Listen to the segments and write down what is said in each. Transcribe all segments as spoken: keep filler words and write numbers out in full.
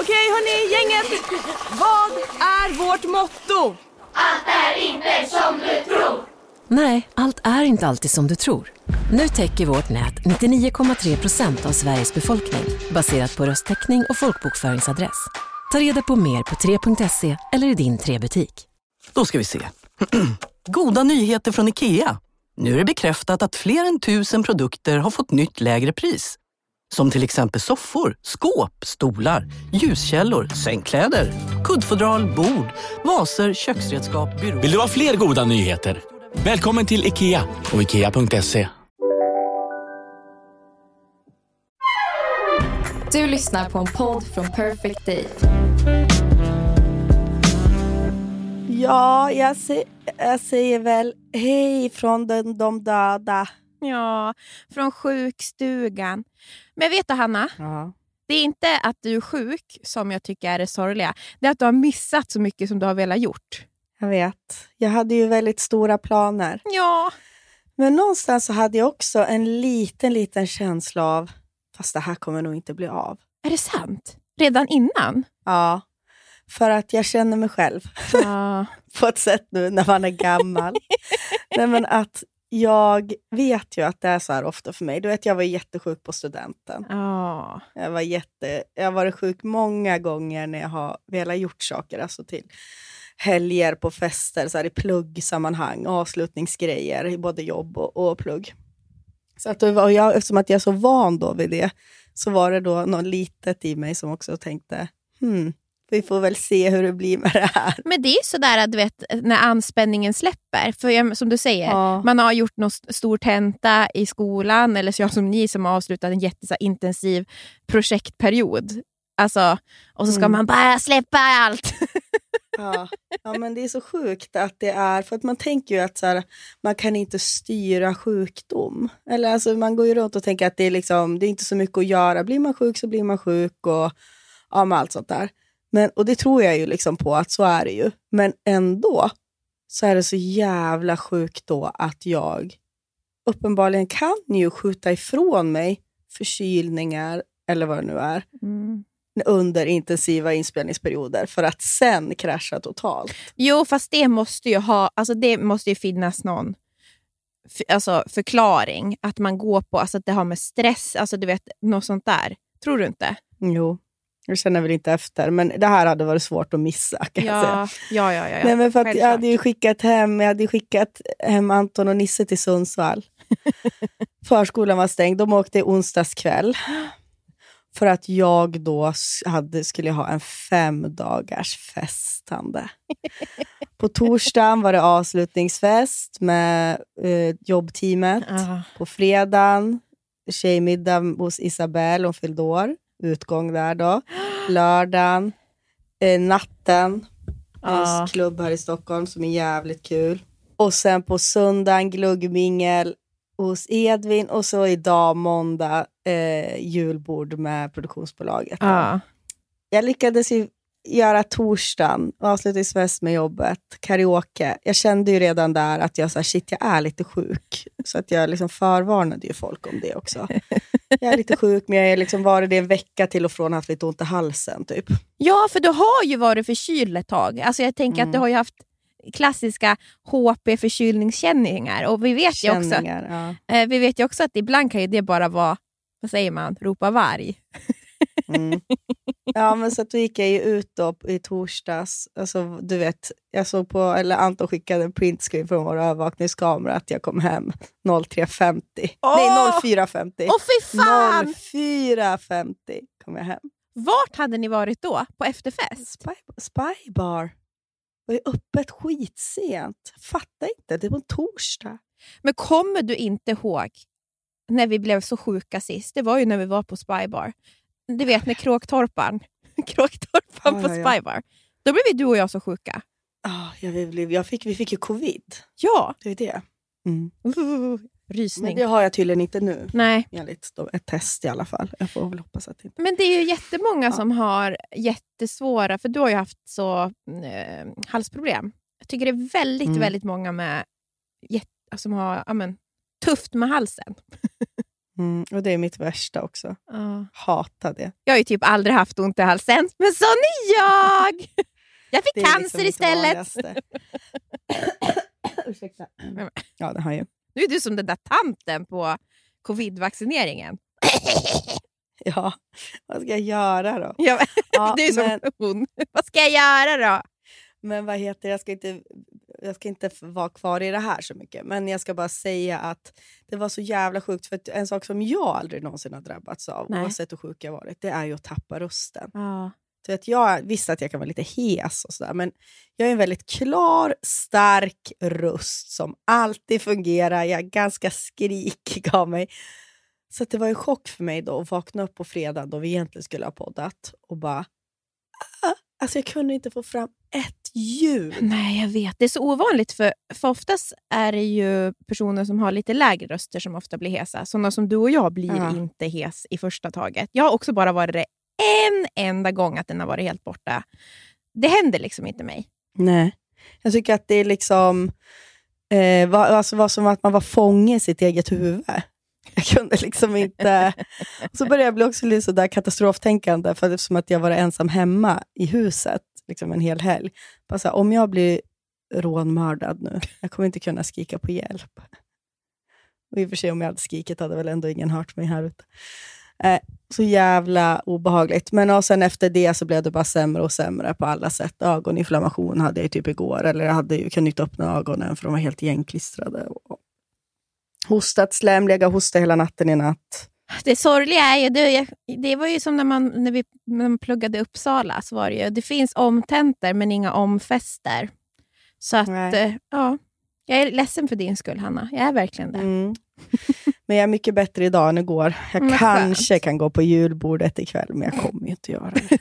Okej hörni, gänget. Vad är vårt motto? Allt är inte som du tror. Nej, allt är inte alltid som du tror. Nu täcker vårt nät nittionio komma tre procent av Sveriges befolkning baserat på röstteckning och folkbokföringsadress. Ta reda på mer på tre punkt se eller i din tre-butik. Då ska vi se. Goda nyheter från IKEA. Nu är det bekräftat att fler än tusen produkter har fått nytt lägre pris. Som till exempel soffor, skåp, stolar, ljuskällor, sängkläder, kuddfodral, bord, vaser, köksredskap, byråer. Vill du ha fler goda nyheter? Välkommen till IKEA och ikea punkt se. Du lyssnar på en podd från Perfect Day. Ja, jag, se, jag säger väl hej från den, de döda. Ja, från sjukstugan. Men vet du Hanna? Ja. Det är inte att du är sjuk som jag tycker är det sorgliga. Det är att du har missat så mycket som du har velat gjort. Jag vet. Jag hade ju väldigt stora planer. Ja. Men någonstans så hade jag också en liten, liten känsla av fast det här kommer nog inte bli av. Är det sant? Redan innan? Ja. För att jag känner mig själv. Ja. På ett sätt nu när man är gammal. Nej, men att jag vet ju att det är så här ofta för mig. Du vet, jag var jättesjuk på studenten. Ja. Jag var jätte, jag har varit sjuk många gånger när jag har velat gjort saker. Alltså till helger på fester, så här i pluggsammanhang, avslutningsgrejer i både jobb och, och plugg. Så att och jag, eftersom att jag är så van då vid det, så var det då något litet i mig som också tänkte, hmm, vi får väl se hur det blir med det här. Men det är så där, du vet, när anspänningen släpper. För jag, som du säger, ja. Man har gjort någon stor tenta i skolan. Eller så jag som ni som har avslutat en jätteintensiv projektperiod. Alltså, och så ska mm. man bara släppa allt. Ja. Ja, men det är så sjukt att det är, för att man tänker ju att så här, man kan inte styra sjukdom. Eller alltså man går ju runt och tänker att det är liksom, det är inte så mycket att göra. Blir man sjuk så blir man sjuk och ja, med allt sånt där. Men, och det tror jag ju liksom på att så är det ju. Men ändå så är det så jävla sjukt då att jag uppenbarligen kan ju skjuta ifrån mig förkylningar eller vad det nu är. Mm. Under intensiva inspelningsperioder för att sen krascha totalt. Jo, fast det måste ju ha, alltså det måste ju finnas någon f- alltså förklaring att man går på, alltså att det har med stress, alltså du vet, något sånt där. Tror du inte? Jo, jag känner väl inte efter, men det här hade varit svårt att missa, kan ja, jag säga. Ja, ja, ja. ja. Nej, men för att jag hade ju skickat hem, jag hade skickat hem Anton och Nisse till Sundsvall. Förskolan var stängd, de åkte onsdagskväll. För att jag då hade, skulle ha en fem dagars festande. På torsdagen var det avslutningsfest med eh, jobbteamet. Uh. På fredagen tjejmiddag hos Isabelle, hon fyllde år. Utgång där då. Lördagen, eh, natten. Uh. En klubb här i Stockholm som är jävligt kul. Och sen på söndagen gluggmingel hos Edvin. Och så idag måndag eh, julbord med produktionsbolaget. Uh. Jag lyckades ju göra torsdagen, avslutningsfest med jobbet, karaoke. Jag kände ju redan där att jag sa shit, jag är lite sjuk. Så att jag liksom förvarnade ju folk om det också. Jag är lite sjuk, men jag är liksom varit det en vecka till och från haft lite ont i halsen typ. Ja, för du har ju varit förkyld ett tag. Alltså jag tänker mm. att du har ju haft klassiska H P-förkylningskänningar. Och vi vet ju också, ja. eh, vi vet ju också att ibland kan ju det bara vara, vad säger man, ropa varg. Mm. Ja, men så att då gick jag ju ut då i torsdags. Alltså du vet, jag såg på, eller Anton skickade en printscreen från vår övervakningskamera att jag kom hem noll tre femtio. Oh! Nej, noll fyra femtio. Åh, fy fan! noll fyra femtio kom jag hem. Vart hade ni varit då? På efterfest? Spy, spybar. Det var ju öppet skitsent. Fattar inte, det var en torsdag. Men kommer du inte ihåg när vi blev så sjuka sist? Det var ju när vi var på Spybar. Du vet, när Kråktorpan Kråktorpan ah, på ja, ja. Spybar. Då blev vi du och jag så sjuka. Ah, jag blev, jag fick, vi fick ju covid. Ja. Det är det. Mm. Uh, rysning. Men det har jag tydligen inte nu. Nej. Enligt ett test i alla fall. Jag får väl hoppas att det inte. Men det är ju jättemånga ja. som har jättesvåra, för du har ju haft så eh, halsproblem. Jag tycker det är väldigt, mm. väldigt många med jätt, som har amen, tufft med halsen. Mm, och det är mitt värsta också. Uh. Hatar det. Jag har ju typ aldrig haft ont i halsen. Men sån är jag! Jag fick det cancer liksom istället. Ursäkta. Ja, det har jag. Nu är du som den där tanten på covid-vaccineringen. Ja, vad ska jag göra då? Ja, ja, du är som men, hon. Vad ska jag göra då? Men vad heter jag ska inte jag ska inte vara kvar i det här så mycket. Men jag ska bara säga att det var så jävla sjukt. För att en sak som jag aldrig någonsin har drabbats av, Nej. oavsett hur sjuk jag varit, det är ju att tappa rösten. Ja. Så att jag visste att jag kan vara lite hes och sådär. Men jag är en väldigt klar, stark röst som alltid fungerar. Jag är ganska skrikig av mig. Så att det var en chock för mig då att vakna upp på fredag då vi egentligen skulle ha poddat. Och bara, ah, alltså jag kunde inte få fram ett ljud. Nej, jag vet. Det är så ovanligt för, för oftast är det ju personer som har lite lägre röster som ofta blir hesa. Sådana som du och jag blir ja. inte hes i första taget. Jag har också bara varit det en enda gång att den har varit helt borta. Det händer liksom inte mig. Nej, jag tycker att det är liksom eh, var, alltså var som att man var fånge i sitt eget huvud. Jag kunde liksom inte. Så började jag bli också lite sådär katastroftänkande för eftersom att jag var ensam hemma i huset liksom en hel helg. Bara så här, om jag blir rånmördad nu, jag kommer inte kunna skrika på hjälp. Och i och för sig om jag hade skrikit hade väl ändå ingen hört mig här ute. Eh, så jävla obehagligt. Men och sen efter det så blev det bara sämre och sämre på alla sätt. Ögoninflammation hade jag typ igår. Eller jag hade ju kunnat öppna ögonen för de var helt igenklistrade. Och hostat, slämliga, hosta hela natten i natt. Det sorgliga är ju, det, det var ju som när man, när vi när man pluggade i Uppsala så var det ju, det finns omtenter men inga omfester. Så att, eh, ja, jag är ledsen för din skull, Hanna. Jag är verkligen det. Mm. Men jag är mycket bättre idag än igår. Jag men kanske skönt. kan gå på julbordet ikväll, men jag kommer ju inte göra det.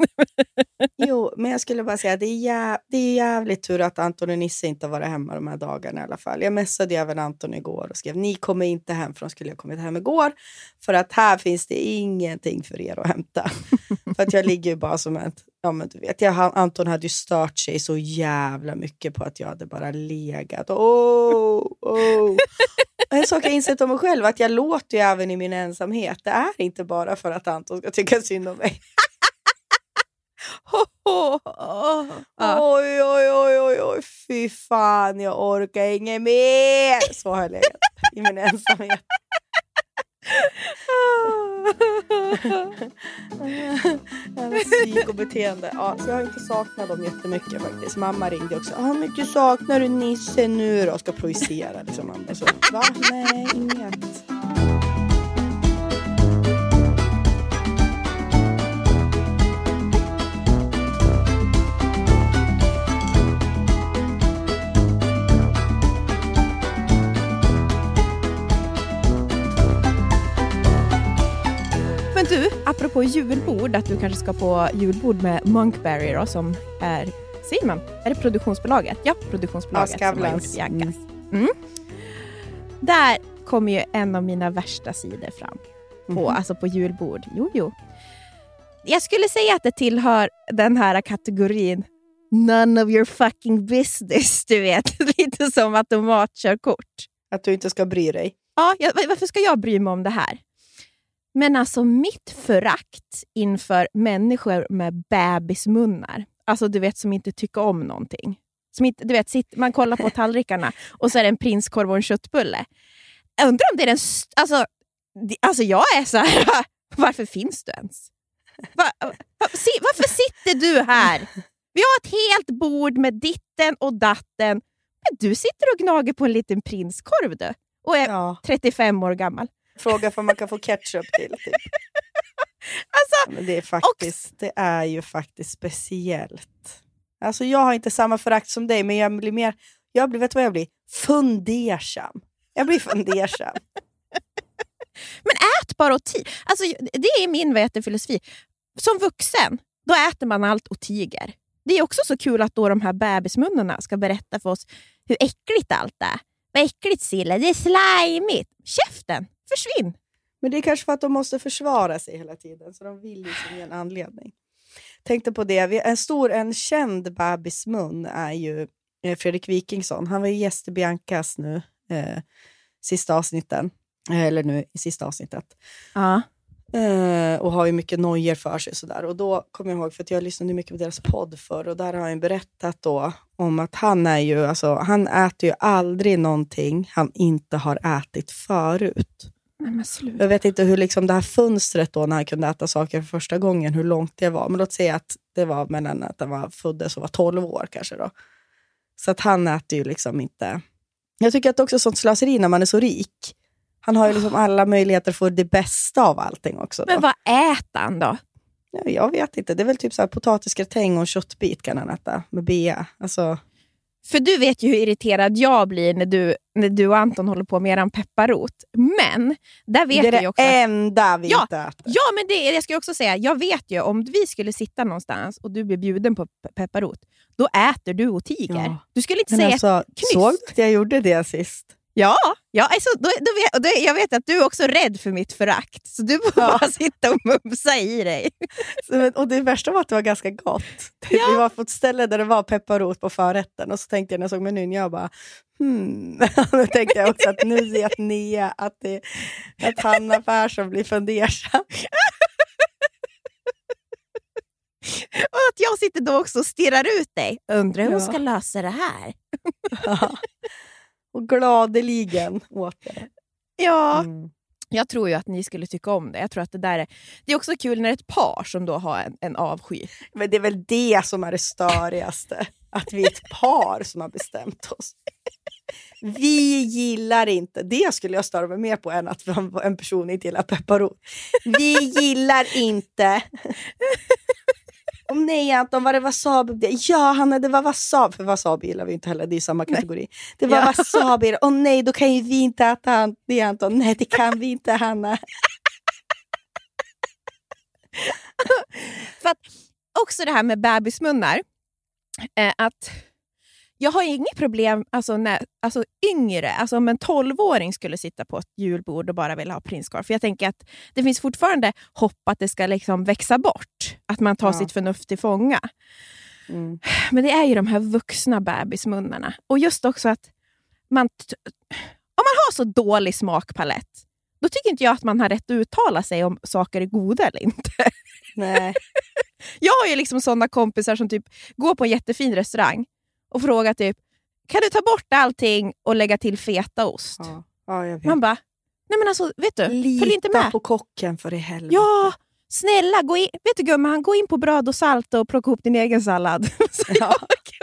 Jo, men jag skulle bara säga att det är, jäv- det är jävligt tur att Anton och Nisse inte var hemma de här dagarna i alla fall. Jag messade även Anton igår och skrev, ni kommer inte hem, för de skulle ha kommit hem igår. För att här finns det ingenting för er att hämta. För att jag ligger ju bara som ett, ja men du vet, jag, Anton hade ju stört sig så jävla mycket på att jag hade bara legat. Åh, åh. En sak jag insett om mig själv, att jag låter ju även i min ensamhet. Det är inte bara för att Anton ska tycka synd om mig. Oh, oh, oh. Oj, oj, oj, oj, oj, fy fan, jag orkar inget mer. Så har jag legat i min ensamhet. Psykobeteende. Ja, så jag har inte saknat dem jättemycket faktiskt. Mamma ringde också. Hur mycket saknar du Nisse nu då? Ska projicera liksom. Mamma. Så, va? Nej, inget. Men du, apropå julbord, att du kanske ska på julbord med Monkberry då, som är, säger man, är det produktionsbolaget? Ja, produktionsbolaget ja, som har gjort Biancas. Mm. Där kommer ju en av mina värsta sidor fram på, mm. alltså på julbord. Jo, jo. Jag skulle säga att det tillhör den här kategorin none of your fucking business, du vet. Lite som automatkörkort. Att du inte ska bry dig. Ja, jag, varför ska jag bry mig om det här? Men alltså mitt förakt inför människor med bebismunnar. Alltså du vet, som inte tycker om någonting. Som inte, du vet, sitt, man kollar på tallrikarna och så är det en prinskorv och en köttbulle. Jag undrar om det är den... St- alltså, alltså jag är så här... Varför finns du ens? Va, va, varför sitter du här? Vi har ett helt bord med ditten och datten. Men du sitter och gnager på en liten prinskorv du. Och är ja. trettiofem år gammal. Fråga om man kan få ketchup till. Typ. Alltså, ja, men det är faktiskt, och... det är ju faktiskt speciellt. Alltså jag har inte samma förakt som dig, men jag blir mer, jag blir, vet du vad jag blir? Fundersam. Jag blir fundersam. Men ät bara och ti. Alltså det är min vetefilosofi. Som vuxen, då äter man allt och tiger. Det är också så kul att då de här bebismunnarna ska berätta för oss hur äckligt allt är. Vad äckligt, Sille, det är slimigt. Käften, försvinn. Men det är kanske för att de måste försvara sig hela tiden. Så de vill liksom ge en anledning. Tänkte på det. En stor, en känd bebismun är ju Fredrik Wikingsson. Han var ju gäst i Biancas nu. Eh, sista avsnitten. Eller nu i sista avsnittet. Ja. Uh, och har ju mycket nojer för sig sådär. Och då kommer jag ihåg, för att jag lyssnade mycket på deras podd för, och där har han berättat då om att han är ju, alltså han äter ju aldrig någonting han inte har ätit förut. Nej, men sluta. Jag vet inte hur liksom det här fönstret då när han kunde äta saker för första gången, hur långt det var. Men låt säga att det var mellan att han var föddes och var tolv år kanske då. Så att han äter ju liksom inte. Jag tycker att det också är sånt slöseri när man är så rik. Han har ju liksom alla möjligheter för det bästa av allting också. Då. Men vad äter han då? Ja, jag vet inte. Det är väl typ så här potatisgratäng och en köttbit kan han äta med bea. Alltså... För du vet ju hur irriterad jag blir när du, när du och Anton håller på med eran pepparrot. Men där vet det är jag ju också... Det är det enda vi ja, inte äter. Ja, men det, jag ska också säga, jag vet ju om vi skulle sitta någonstans och du blir bjuden på pe- pepparot, då äter du och tiger. Ja. Du skulle inte men säga alltså, knyst. Såg du att jag gjorde det sist? Ja, ja alltså, då, då vet, då, jag vet att du är också rädd för mitt förakt. Så du får ja. bara sitta och mumsa i dig. Så, och det värsta var att det var ganska gott. Ja. Vi var på ett ställe där det var pepparrot på förrätten. Och så tänkte jag när jag såg menyn, jag bara hmm. Då tänkte jag också att nu vet Nia att, det, att Hanna Persson blir fundersam. Och att jag sitter då också och stirrar ut dig. Undrar hur ja. hon ska lösa det här. Ja. Och gladeligen åt det. Ja, mm. jag tror ju att ni skulle tycka om det. Jag tror att det där är... Det är också kul när det är ett par som då har en, en avsky. Men det är väl det som är det störigaste. Att vi är ett par som har bestämt oss. Vi gillar inte... Det skulle jag störa mig mer på än att en person inte gillar pepparrot. Vi gillar inte... Om nej Anton, var det wasabi? Ja, Hanna, det var wasabi. För wasabi gillar vi inte heller, det är samma kategori. Nej. Det var ja. wasabi. Och nej, då kan ju vi inte äta det, Anton. Nej, det kan vi inte, Hanna. För att också det här med bebismunnar. Eh, att jag har inget problem, alltså, när, alltså yngre, alltså om en tolvåring skulle sitta på ett julbord och bara vilja ha prinskorv. För jag tänker att det finns fortfarande hopp att det ska liksom växa bort. Att man tar ja. sitt förnuft till fånga. Mm. Men det är ju de här vuxna bebismunnarna. Och just också att man t- om man har så dålig smakpalett, då tycker inte jag att man har rätt att uttala sig om saker är goda eller inte. Nej. Jag har ju liksom sådana kompisar som typ går på en jättefin restaurang och frågar typ, kan du ta bort allting och lägga till fetaost? Ja, ja jag vet. Man bara, nej men alltså, vet du, lita följ inte med. På kocken för i helvete. Ja, snälla, gå in, vet du gumman, gå in på bröd och salt och plocka ihop din egen sallad. Ja.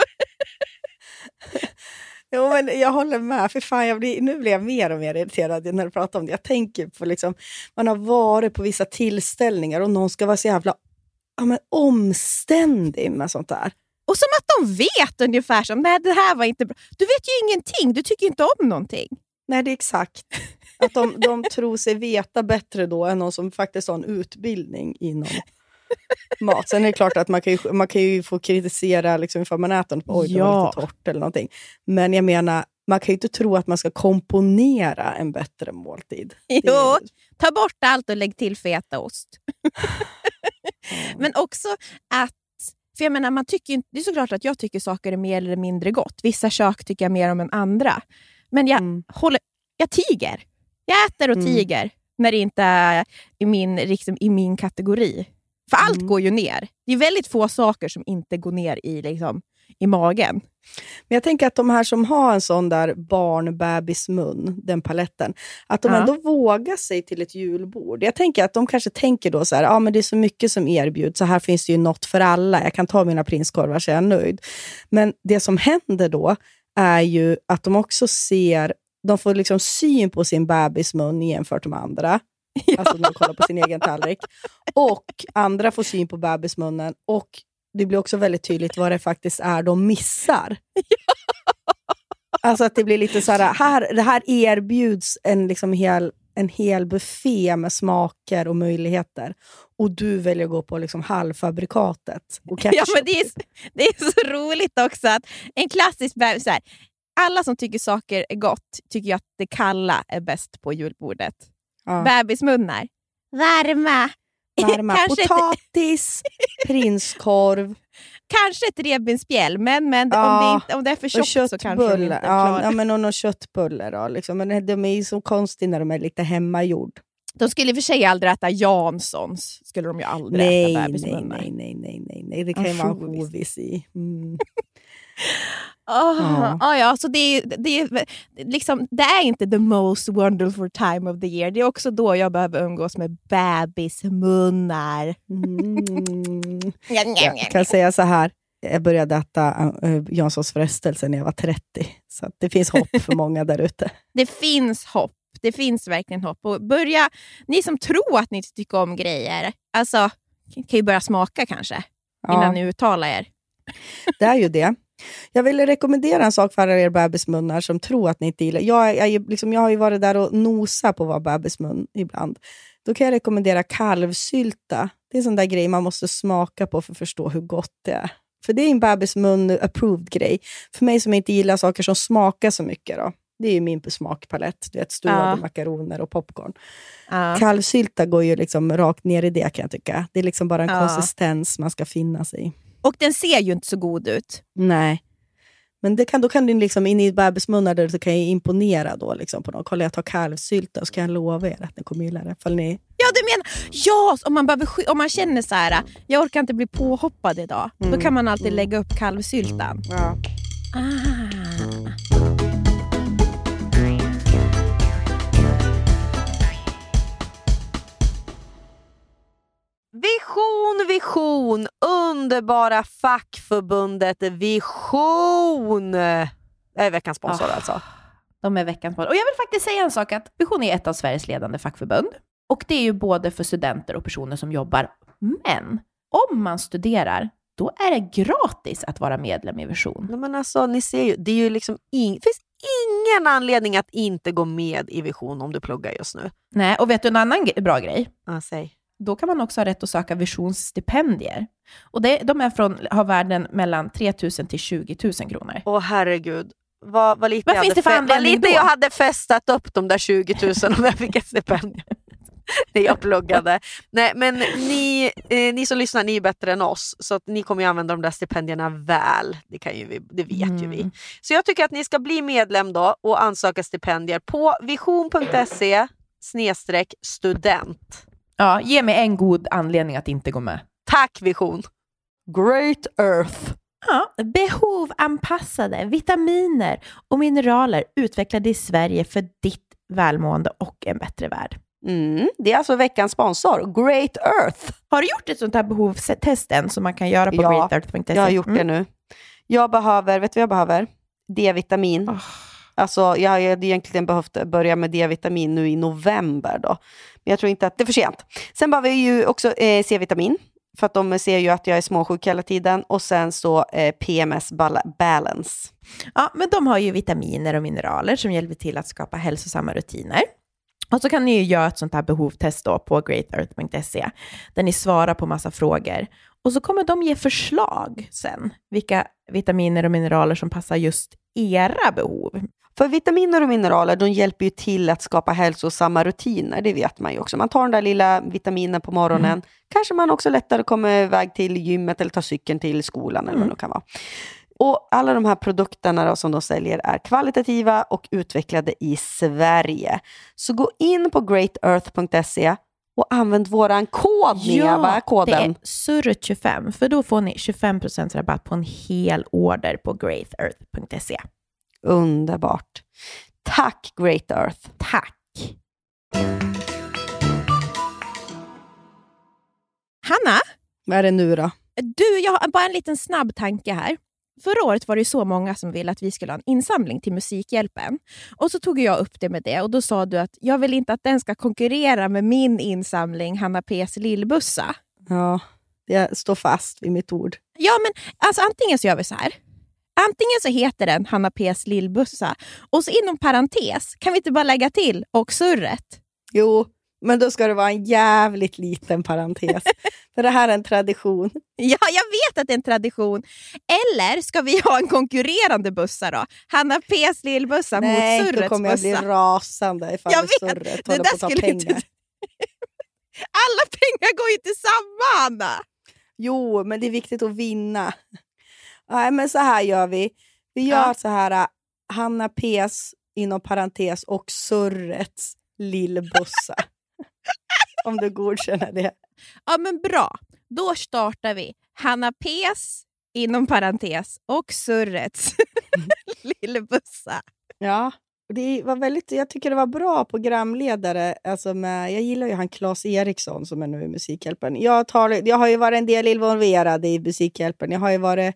Jo, men jag håller med. För fan, jag blir, nu blir jag mer och mer irriterad när du pratar om det. Jag tänker på liksom, man har varit på vissa tillställningar och någon ska vara så jävla ja, men omständig med sånt där. Och som att de vet ungefär som, nej det här var inte bra. Du vet ju ingenting, du tycker inte om någonting. Nej, det är exakt. Att de, de tror sig veta bättre då än någon som faktiskt har en utbildning inom mat. Sen är det klart att man kan ju, man kan ju få kritisera liksom ifall man äter något, oj det var lite torrt eller någonting. Men jag menar, man kan ju inte tro att man ska komponera en bättre måltid. Jo, är... ta bort allt och lägg till fetaost. Mm. Men också att, för jag menar, man tycker inte, det är såklart att jag tycker saker är mer eller mindre gott. Vissa kök tycker jag mer om än andra. Men jag mm. håller, jag tiger. Jag äter och mm. tiger när det inte är i min, liksom, i min kategori. För allt mm. går ju ner. Det är väldigt få saker som inte går ner i, liksom, i magen. Men jag tänker att de här som har en sån där barnbebismun, den paletten, att de ja. ändå vågar sig till ett julbord. Jag tänker att de kanske tänker då så här, ja ah, men det är så mycket som erbjuds, så här finns det ju något för alla. Jag kan ta mina prinskorvar så jag är nöjd. Men det som händer då är ju att de också ser, de får liksom syn på sin bebismun jämfört med andra. Ja. Alltså när de kollar på sin egen tallrik. Och andra får syn på bebismunnen. Och det blir också väldigt tydligt vad det faktiskt är de missar. Ja. Alltså att det blir lite så här, här det här erbjuds en, liksom hel, en hel buffé med smaker och möjligheter. Och du väljer att gå på liksom halvfabrikatet. Och ja, men det är, det är så roligt också att en klassisk bebis, så här, alla som tycker saker är gott tycker jag att det kalla är bäst på julbordet. Ja. Bebismunnar. Varma. Varma. Potatis, prinskorv. kanske ett revbensspjäll, men, men ja, om, det inte, om det är för tjockt så kanske de inte ja, ja, men och någon köttbullar då, liksom. Men de är ju så konstiga när de är lite hemmagjord. De skulle i och för sig aldrig äta Janssons. Skulle de ju aldrig nej, äta bebismunnar. Nej, nej, nej, nej, nej. Det kan ju vara hovis i. Mm. Oh, ja. Oh, ja, så det är, det, är, liksom, det är inte the most wonderful time of the year. Det är också då jag behöver umgås med bebismunnar. Mm. Jag kan säga så här. Jag började äta uh, Janssons frestelse när jag var trettio. Så att det finns hopp för många där ute. Det finns hopp. Det finns verkligen hopp. Och börja, ni som tror att ni tycker om grejer, alltså, kan ju börja smaka kanske. Ja. Innan ni uttalar er. Det är ju det. Jag vill rekommendera en sak för alla er bebismunnar som tror att ni inte gillar. Jag, jag, liksom, jag har ju varit där och nosat på vad bebismun ibland. Då kan jag rekommendera kalvsylta. Det är en sån där grej man måste smaka på för att förstå hur gott det är. För det är en bebismun-approved grej. För mig som inte gillar saker som smakar så mycket då. Det är ju min smakpalett. Du vet, stuvade ja. makaroner och popcorn. Ja. Kalvsylta går ju liksom rakt ner i det kan jag tycka. Det är liksom bara en ja. konsistens man ska finna sig i. Och den ser ju inte så god ut. Nej. Men det kan, då kan du liksom in i bebismunnar där så kan jag imponera då liksom på någon. Kolla, jag tar kalvsylta och så kan jag lova er att den kommer gilla det. Fall ni... Ja, du menar, ja, om man, behöver, om man känner så här, jag orkar inte bli påhoppad idag. Mm. Då kan man alltid lägga upp kalvsyltan. Ja. Ah. Vision, vision, underbara fackförbundet Vision. Det är veckans sponsor oh, alltså. De är veckans sponsor. Och jag vill faktiskt säga en sak, att Vision är ett av Sveriges ledande fackförbund. Och det är ju både för studenter och personer som jobbar. Men om man studerar, då är det gratis att vara medlem i Vision. Ja, men alltså, ni ser ju, det är ju liksom ing- det finns ingen anledning att inte gå med i Vision om du pluggar just nu. Nej, och vet du en annan g- bra grej? Ja, säg. Då kan man också ha rätt att söka visionsstipendier. Och det, de är från, har värden mellan tre tusen till tjugo tusen kronor. Åh herregud. Vad, vad lite, vad jag, finns hade det för fe- vad lite då? jag hade festat upp de där tjugo tusen om jag fick ett stipendium. Det jag pluggade. Nej, men ni, eh, ni som lyssnar, ni är bättre än oss. Så att ni kommer ju använda de där stipendierna väl. Det, kan ju vi, det vet mm. ju vi. Så jag tycker att ni ska bli medlem då och ansöka stipendier på vision.se snedstreck student. Ja, ge mig en god anledning att inte gå med. Tack Vision. Great Earth. Ja, behovanpassade vitaminer och mineraler utvecklade i Sverige för ditt välmående och en bättre värld. Mm, det är alltså veckans sponsor, Great Earth. Har du gjort ett sånt här behovstest än som man kan göra på ja, great earth punkt se? Jag har gjort mm. det nu. Jag behöver, vet du vad jag behöver? D-vitamin. Oh. Alltså jag hade egentligen behövt börja med D-vitamin nu i november då. Men jag tror inte att det är för sent. Sen behöver jag ju också eh, C-vitamin. För att de ser ju att jag är småsjuk hela tiden. Och sen så eh, P M S balance. Ja, men de har ju vitaminer och mineraler som hjälper till att skapa hälsosamma rutiner. Och så kan ni ju göra ett sånt här behovstest då på great earth punkt se. Där ni svarar på massa frågor. Och så kommer de ge förslag sen. Vilka vitaminer och mineraler som passar just era behov. För vitaminer och mineraler, de hjälper ju till att skapa hälsosamma rutiner. Det vet man ju också. Man tar den där lilla vitaminen på morgonen. Mm. Kanske man också lättare kommer iväg till gymmet eller tar cykeln till skolan eller mm. vad det kan vara. Och alla de här produkterna då, som de säljer är kvalitativa och utvecklade i Sverige. Så gå in på great earth punkt se och använd våran kod. Ja, vad är koden? Det är surret tjugofem. För då får ni tjugofem procent rabatt på en hel order på great earth punkt se. Underbart. Tack Great Earth. Tack. Hanna? Vad är det nu då? Du, jag har bara en liten snabb tanke här. Förra året var det så många som ville att vi skulle ha en insamling till Musikhjälpen. Och så tog jag upp det med det. Och då sa du att jag vill inte att den ska konkurrera med min insamling, Hanna P's lillbussa. Ja, jag står fast vid mitt ord. Ja, men alltså antingen så gör vi så här. Antingen så heter den Hanna P's lillbussa. Och så inom parentes kan vi inte bara lägga till och surret. Jo, men då ska det vara en jävligt liten parentes. För det här är en tradition. Ja, jag vet att det är en tradition. Eller ska vi ha en konkurrerande bussa då? Hanna P's lillbussa mot surrets bussa. Nej, då kommer jag bli rasande ifall jag det surret håller på att ta pengar. Inte... Alla pengar går ju till samma, Hanna. Jo, men det är viktigt att vinna. Nej, men så här gör vi. Vi gör ja. så här. Hanna P's inom parentes och Surrets lillbussa. Om du godkänner det. Ja, men bra. Då startar vi. Hanna P's inom parentes och Surrets lillbussa. Ja, det var väldigt, jag tycker det var bra programledare. Alltså med, jag gillar ju han Claes Eriksson som är nu i Musikhjälpen. Jag, tar, jag har ju varit en del involverad i Musikhjälpen. Jag har ju varit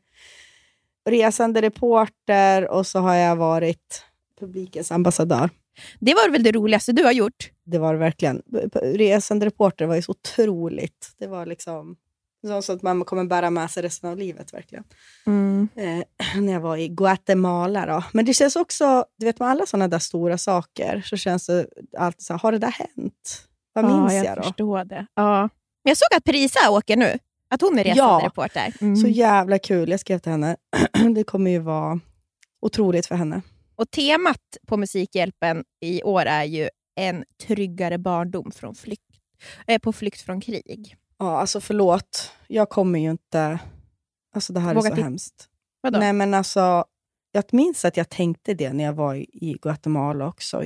resande reporter och så har jag varit publikens ambassadör. Det var väl det roligaste du har gjort? Det var det verkligen. Resande reporter var ju så otroligt. Det var liksom så att man kommer bära med sig resten av livet verkligen. Mm. Eh, när jag var i Guatemala då. Men det känns också, du vet med alla sådana där stora saker så känns det alltid så här, har det där hänt? Vad ja, minns jag, jag då? Jag förstår det. Ja. Men jag såg att Parisa åker nu. Att hon är resande ja, reporter. Mm. Så jävla kul. Jag skrev till henne. Det kommer ju vara otroligt för henne. Och temat på Musikhjälpen i år är ju en tryggare barndom från flykt, eh, på flykt från krig. Ja, alltså förlåt. Jag kommer ju inte... Alltså det här Våga är så till... hemskt. Vadå? Nej, men alltså... Jag minns att jag tänkte det när jag var i Guatemala också.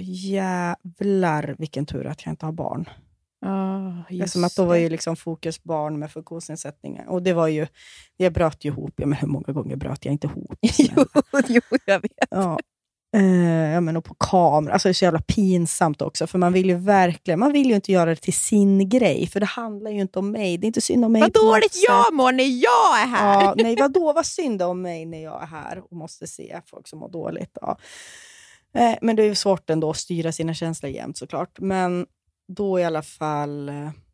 Jävlar vilken tur att jag inte har barn. Oh, just som att då var ju liksom fokus barn med funktionsnedsättningar. Och det var ju... Jag bröt ju ihop. Ja, men hur många gånger bröt jag inte ihop? jo, jo, jag vet. Ja. Uh, ja, men och på kamera. Alltså det är så jävla pinsamt också. För man vill ju verkligen, man vill ju inte göra det till sin grej. För det handlar ju inte om mig. Det är inte synd om mig. Vad dåligt jag mår när jag är här. Ja, nej, vadå, vad synd om mig när jag är här. Och måste se folk som mår dåligt. Ja. Uh, men det är ju svårt ändå att styra sina känslor jämt såklart. Men då i alla fall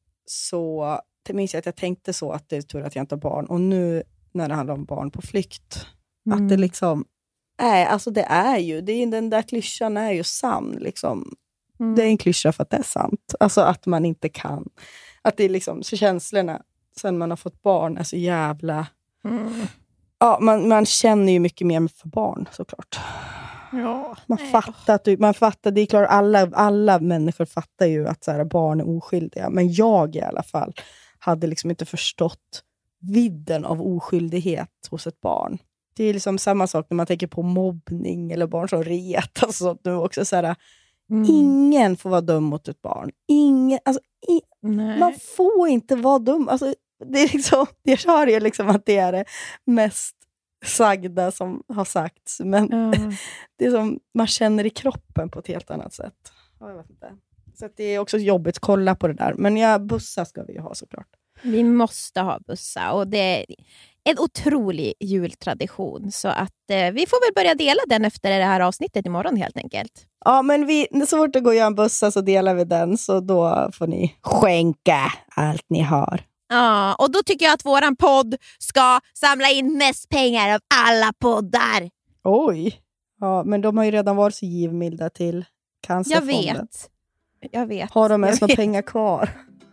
så det minns jag att jag tänkte så att det är tur att jag inte har barn. Och nu när det handlar om barn på flykt. Mm. Att det liksom Nej, alltså det är ju, det är, den där klyschan är ju sann liksom. Mm. Det är en klyscha för att det är sant. Alltså att man inte kan, att det är liksom, så känslorna sen man har fått barn är så jävla, mm. ja, man, man känner ju mycket mer för barn såklart. Ja, man nej. fattar att du, man fattar, det är klart alla, alla människor fattar ju att så här, barn är oskyldiga. Men jag i alla fall hade liksom inte förstått vidden av oskyldighet hos ett barn. Det är liksom samma sak när man tänker på mobbning eller barn som retas och nu också så här, mm. ingen får vara dum mot ett barn. Ingen, alltså, i, man får inte vara dum. Alltså, det är liksom, jag hör ju liksom att det är det mest sagda som har sagts. Men mm. det är som man känner i kroppen på ett helt annat sätt. Ja, jag vet inte. Så att det är också jobbigt att kolla på det där. Men ja, bussar ska vi ju ha såklart. Vi måste ha bussar och det är en otrolig jultradition. Så att eh, vi får väl börja dela den efter det här avsnittet imorgon helt enkelt. Ja, men vi, så fort det går att göra en bussa så delar vi den. Så då får ni skänka allt ni har. Ja, och då tycker jag att våran podd ska samla in mest pengar av alla poddar. Oj, ja, men de har ju redan varit så givmilda till Cancerfonden. Jag vet, jag vet. Har de ens några pengar kvar?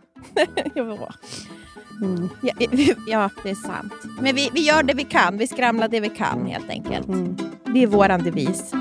ja. Mm. Ja, ja, det är sant. Men vi, vi gör det vi kan. Vi skramlar det vi kan helt enkelt. Mm. Det är våran devis.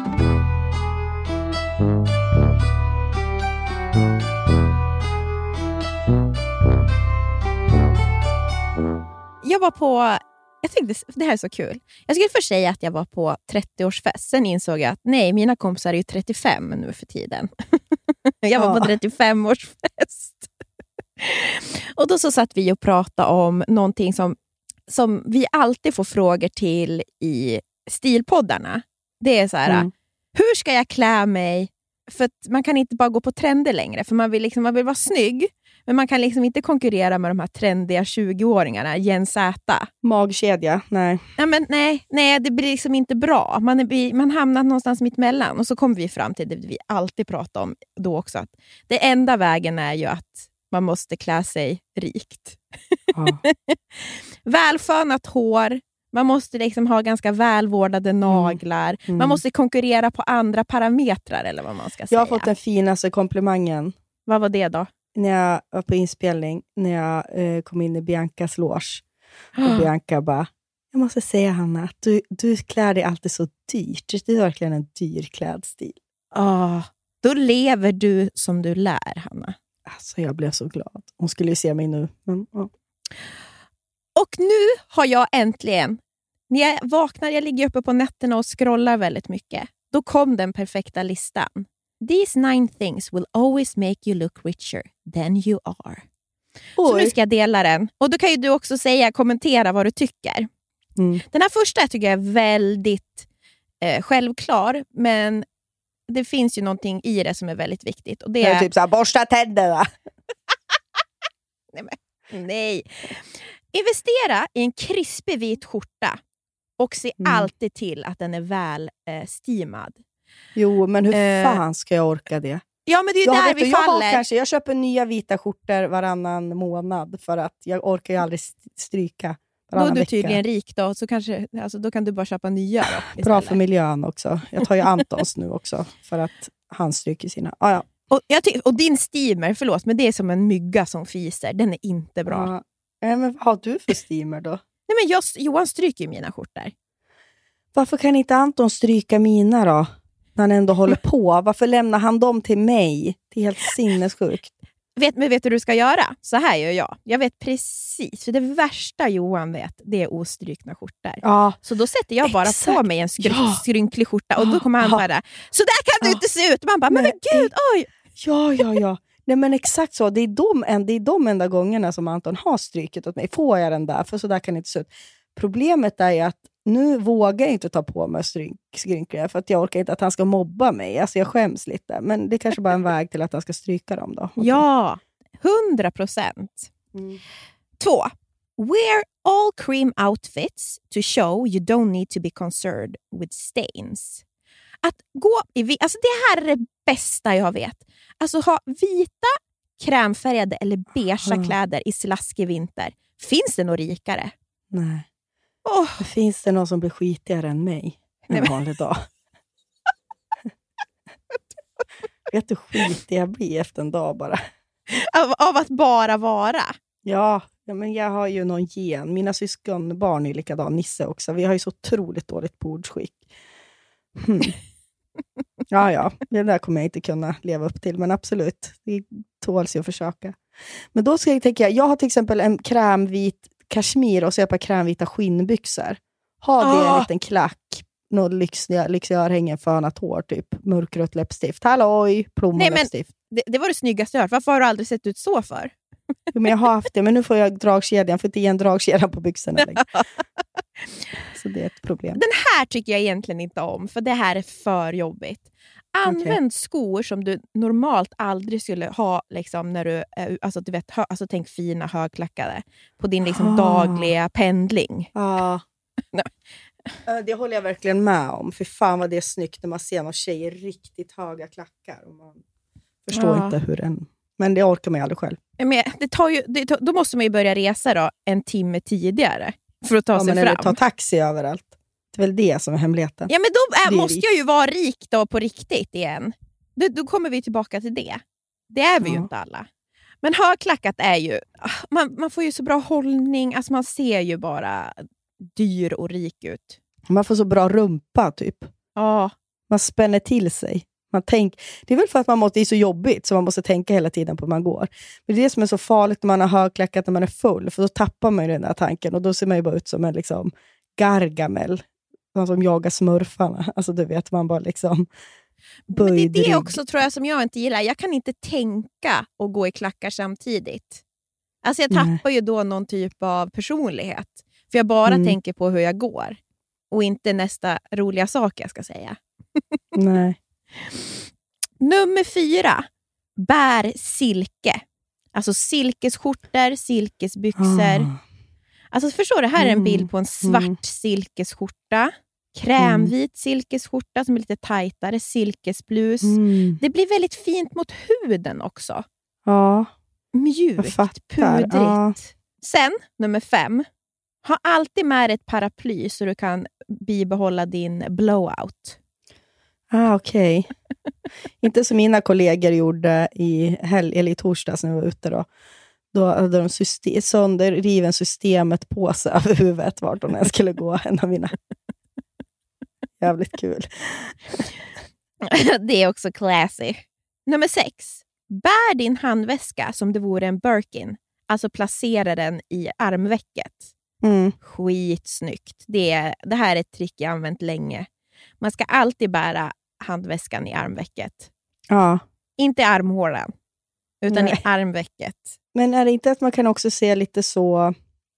Jag var på... Jag tänkte, det här är så kul. Jag skulle först säga att jag var på trettioårsfest. Sen insåg jag att nej, mina kompisar är ju trettiofem nu för tiden. jag var ja. på trettiofem-årsfest. Och då så satt vi och pratade om någonting som, som vi alltid får frågor till i stilpoddarna. Det är så här, mm. hur ska jag klä mig? För att man kan inte bara gå på trender längre. För man vill, liksom, man vill vara snygg. Men man kan liksom inte konkurrera med de här trendiga tjugo-åringarna. Gen Z. Magkedja, nej. Ja, men nej, nej, det blir liksom inte bra. Man, är, man hamnar någonstans mitt emellan. Och så kommer vi fram till det vi alltid pratar om då också. Att det enda vägen är ju att man måste klä sig rikt. Ja. Välfönat hår. Man måste liksom ha ganska välvårdade naglar. Mm. Mm. Man måste konkurrera på andra parametrar eller vad man ska säga. Jag har fått den finaste komplimangen. Vad var det då? När jag var på inspelning. När jag eh, kom in i Biancas loge. Och Bianca bara, jag måste säga Hanna, att du, du klär dig alltid så dyrt. Det är verkligen en dyr klädstil. Ah, då lever du som du lär, Hanna. Alltså jag blev så glad. Hon skulle ju se mig nu. Men, ja. Och nu har jag äntligen, när jag vaknar, jag ligger uppe på nätterna och scrollar väldigt mycket. Då kom den perfekta listan. These nine things will always make you look richer than you are. Oj. Så nu ska jag dela den. Och då kan ju du också säga, kommentera vad du tycker. Mm. Den här första tycker jag är väldigt eh, självklar. Men det finns ju någonting i det som är väldigt viktigt. Och det är, är typ så här, borsta tänderna. nej, men, nej. Investera i en krispig vit skjorta. Och se mm. alltid till att den är väl eh, steamad. Jo, men hur eh. fan ska jag orka det? Ja, men det är ju jag där vet, vi jag faller. Har kanske, jag köper nya vita skjortor varannan månad. För att jag orkar ju aldrig stryka. Då är du tydligen rik då. Så kanske, alltså, då kan du bara köpa nya då, bra för miljön också. Jag tar ju Antons nu också. För att han stryker sina. Ah, ja. och, jag ty- och din steamer, förlåt. Men det är som en mygga som fiser. Den är inte bra. Ah. Ja, men vad har du för steamer då? Nej, men jag, Johan stryker ju mina skjortor. Varför kan inte Anton stryka mina då? När han ändå håller på. Varför lämnar han dem till mig? Det är helt sinnessjukt. Vet, men vet du hur du ska göra? Så här gör jag. Jag vet precis. För det värsta Johan vet, det är ostrykna skjortor. Ja, så då sätter jag bara exakt. På mig en skry- ja. skrynklig skjorta. Och då kommer han bara, så där kan du ja. Inte se ut. Man bara, men, men gud, oj. Ja, ja, ja. Nej, men exakt så. Det är, de, det är de enda gångerna som Anton har stryket åt mig. Får jag den där? För så där kan det inte se ut. Problemet är att nu vågar jag inte ta på mig skrynkliga för att jag orkar inte att han ska mobba mig. Alltså jag skäms lite. Men det är kanske bara en väg till att han ska stryka dem då. Okay. Ja, hundra procent. Mm. Två. Wear all cream outfits to show you don't need to be concerned with stains. Att gå i... Alltså det här är det bästa jag vet. Alltså ha vita, krämfärgade eller beigea mm. kläder i slaskig vinter. Finns det något rikare? Nej. Oh. Det finns det någon som blir skitigare än mig en vanlig dag. Vet du hur skitig jag blir efter en dag bara? Av, av att bara vara? Ja, ja, men jag har ju någon gen. Mina syskonbarn är likadan, Nisse också. Vi har ju så otroligt dåligt bordsskick. Hmm. Ja, ja. Det där kommer jag inte kunna leva upp till. Men absolut, det tåls ju att försöka. Men då ska jag tänka, jag har till exempel en krämvit kashmir och så ett par krämvita skinnbyxor. Ha det oh. en liten klack. Någon lyxiga, lyxiga örhängen fönat hår, typ. Mörkrött läppstift. Halloj, plommonläppstift. Det, det var det snyggaste jag hört. Varför har du aldrig sett ut så för? Jo, men jag har haft det, men nu får jag dragkedjan. För inte ge en dragkedja på byxorna. Så det är ett problem. Den här tycker jag egentligen inte om. För det här är för jobbigt. Använd okay. skor som du normalt aldrig skulle ha liksom, när du, alltså, du vet, hö, alltså, tänk fina högklackade på din liksom, ah. dagliga pendling. Ja. Ah. Det håller jag verkligen med om. För fan vad det är snyggt när man ser någon tjej i riktigt höga klackar. Och man förstår ah. inte hur den... Men det orkar man ju aldrig själv. Men det tar ju, det tar, då måste man ju börja resa då en timme tidigare för att ta ja, sig men fram. Ta taxi överallt. Det är väl det som är hemligheten. Ja, men då är, måste rik. jag ju vara rik då på riktigt igen. Då, då kommer vi tillbaka till det. Det är vi ja. ju inte alla. Men högklackat är ju... Man, man får ju så bra hållning. Alltså man ser ju bara dyr och rik ut. Man får så bra rumpa typ. Ja. Man spänner till sig. Man tänk, det är väl för att man måste, det är så jobbigt så man måste tänka hela tiden på hur man går. Men det är det som är så farligt när man har högklackat när man är full. För då tappar man ju den här tanken. Och då ser man ju bara ut som en liksom Gargamel. De som jagar smurfarna. Alltså du vet, man bara liksom böjd. Men det är det också tror jag som jag inte gillar. Jag kan inte tänka och gå i klackar samtidigt. Alltså jag tappar Nej. ju då någon typ av personlighet. För jag bara mm. tänker på hur jag går. Och inte nästa roliga sak jag ska säga. Nej. Nummer fyra. Bär silke. Alltså silkesskjortor, silkesbyxor. Ah. Alltså förstår du, här är en bild på en svart mm. silkesskjorta. Krämvit mm. silkesskjorta som är lite tajtare. Silkesblus. Mm. Det blir väldigt fint mot huden också. Ja. Mjukt, pudrigt. Ja. Sen, nummer fem. Ha alltid med ett paraply så du kan bibehålla din blowout. Ah, okej. Okay. Inte som mina kollegor gjorde i, helg, eller i torsdags när vi var ute då. Då hade de system, sönderriven systemet på sig över huvudet vart de skulle gå. En av mina. Jävligt kul. Det är också classy. Nummer sex. Bär din handväska som det vore en Birkin. Alltså placera den i armvecket. Mm. Skitsnyggt. Det, är, det här är ett trick jag använt länge. Man ska alltid bära handväskan i armvecket. Ja. Inte i armhålan, utan Nej. i armvecket. Men är det inte att man kan också se lite så...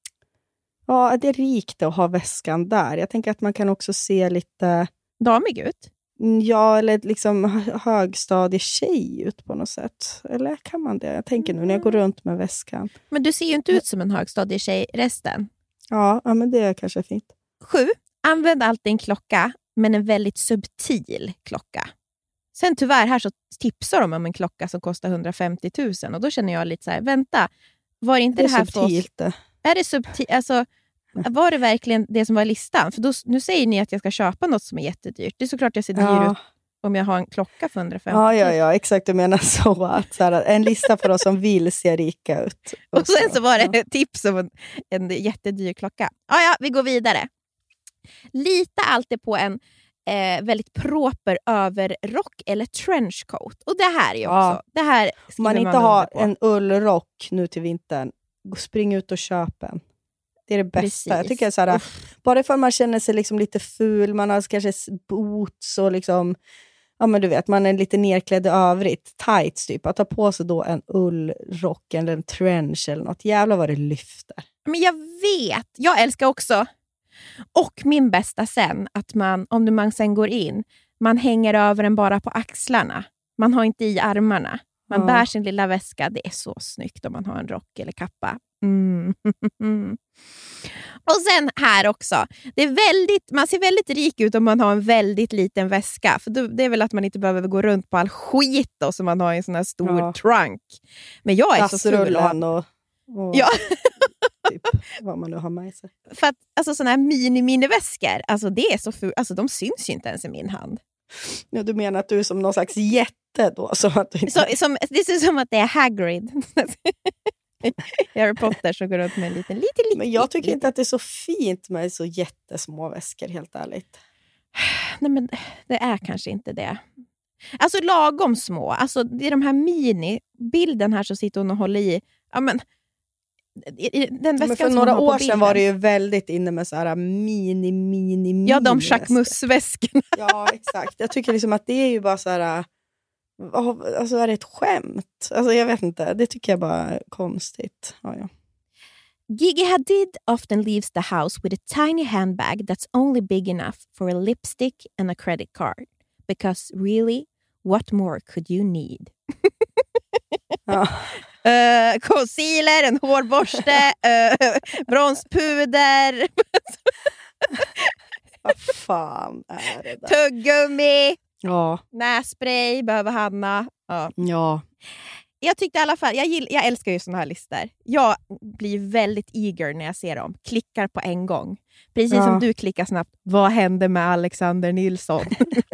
Ja, det är rikt att ha väskan där. Jag tänker att man kan också se lite... damig ut? Ja, eller liksom högstadietjej ut på något sätt. Eller kan man det? Jag tänker nu när jag går runt med väskan. Men du ser ju inte ut som en högstadietjej resten. Ja, ja men det är kanske fint. Sju. Använd alltid en klocka, men en väldigt subtil klocka. Sen tyvärr här så tipsar de om en klocka som kostar hundrafemtio tusen. Och då känner jag lite så här, vänta, var inte det, det här subtilt för oss? Är det subtilt? Alltså, var det verkligen det som var listan? För då, nu säger ni att jag ska köpa något som är jättedyrt. Det är såklart jag ser dyr ja. ut om jag har en klocka för hundrafemtio. Ja, ja, ja, exakt. Du menar så. Att, så här, en lista för oss som vill se rika ut. Och, och sen så var det ett tips om en, en jättedyr klocka. Ja, ja, vi går vidare. Lita alltid på en eh, väldigt proper överrock eller trenchcoat. Och det här är ju också... Ja. Det här om man inte man har en ullrock nu till vintern, spring ut och köp en. Det är det bästa. Precis. Jag tycker så här, bara för att man känner sig liksom lite ful, man har kanske boots och liksom, ja men du vet, man är lite nerklädd i övrigt, tights typ, att ta på sig då en ullrock eller en trench eller något, jävlar vad det lyfter. Men jag vet, jag älskar också, och min bästa sen, att man, om man sen går in, man hänger över den bara på axlarna, man har inte i armarna. Man ja. bär sin lilla väska. Det är så snyggt om man har en rock eller kappa. Mm. Och sen här också. Det är väldigt, man ser väldigt rik ut om man har en väldigt liten väska. För det är väl att man inte behöver gå runt på all skit då, som man har i en sån här stor ja. trunk. Men jag är så ful. Och, och ja. typ, vad man nu har med sig. För att alltså, såna här mini-mini-väskor, alltså det är så ful. Alltså de syns ju inte ens i min hand. Ja, du menar att du är som någon slags jätte då? Som att du inte... så, som, det ser ut som att det är Hagrid. Harry Potter som går runt med en liten, liten, liten... Men jag tycker liten. inte att det är så fint med så jättesmå väskor, helt ärligt. Nej, men det är kanske inte det. Alltså lagom små. Alltså det är de här mini-bilden här som sitter hon och håller i. Ja, men... Den men för några år sedan var det ju väldigt inne med så här mini, mini, mini. Ja, de Jacquemus-väskorna. Ja, exakt. Jag tycker liksom att det är ju bara så här... Alltså är det ett skämt? Alltså jag vet inte. Det tycker jag bara är konstigt. Ja, ja. Gigi Hadid often leaves the house with a tiny handbag that's only big enough for a lipstick and a credit card. Because really, what more could you need? Ja. Uh, concealer, en hårborste, uh, bronspuder. Vad fan är det där? Tuggummi. Ja. Nässpray behöver Hanna. Ja. ja. Jag tyckte i alla fall, jag, gill, jag älskar ju såna här listor. Jag blir väldigt eager när jag ser dem. Klickar på en gång. Precis ja. som du klickar snabbt. Vad hände med Alexander Nilsson?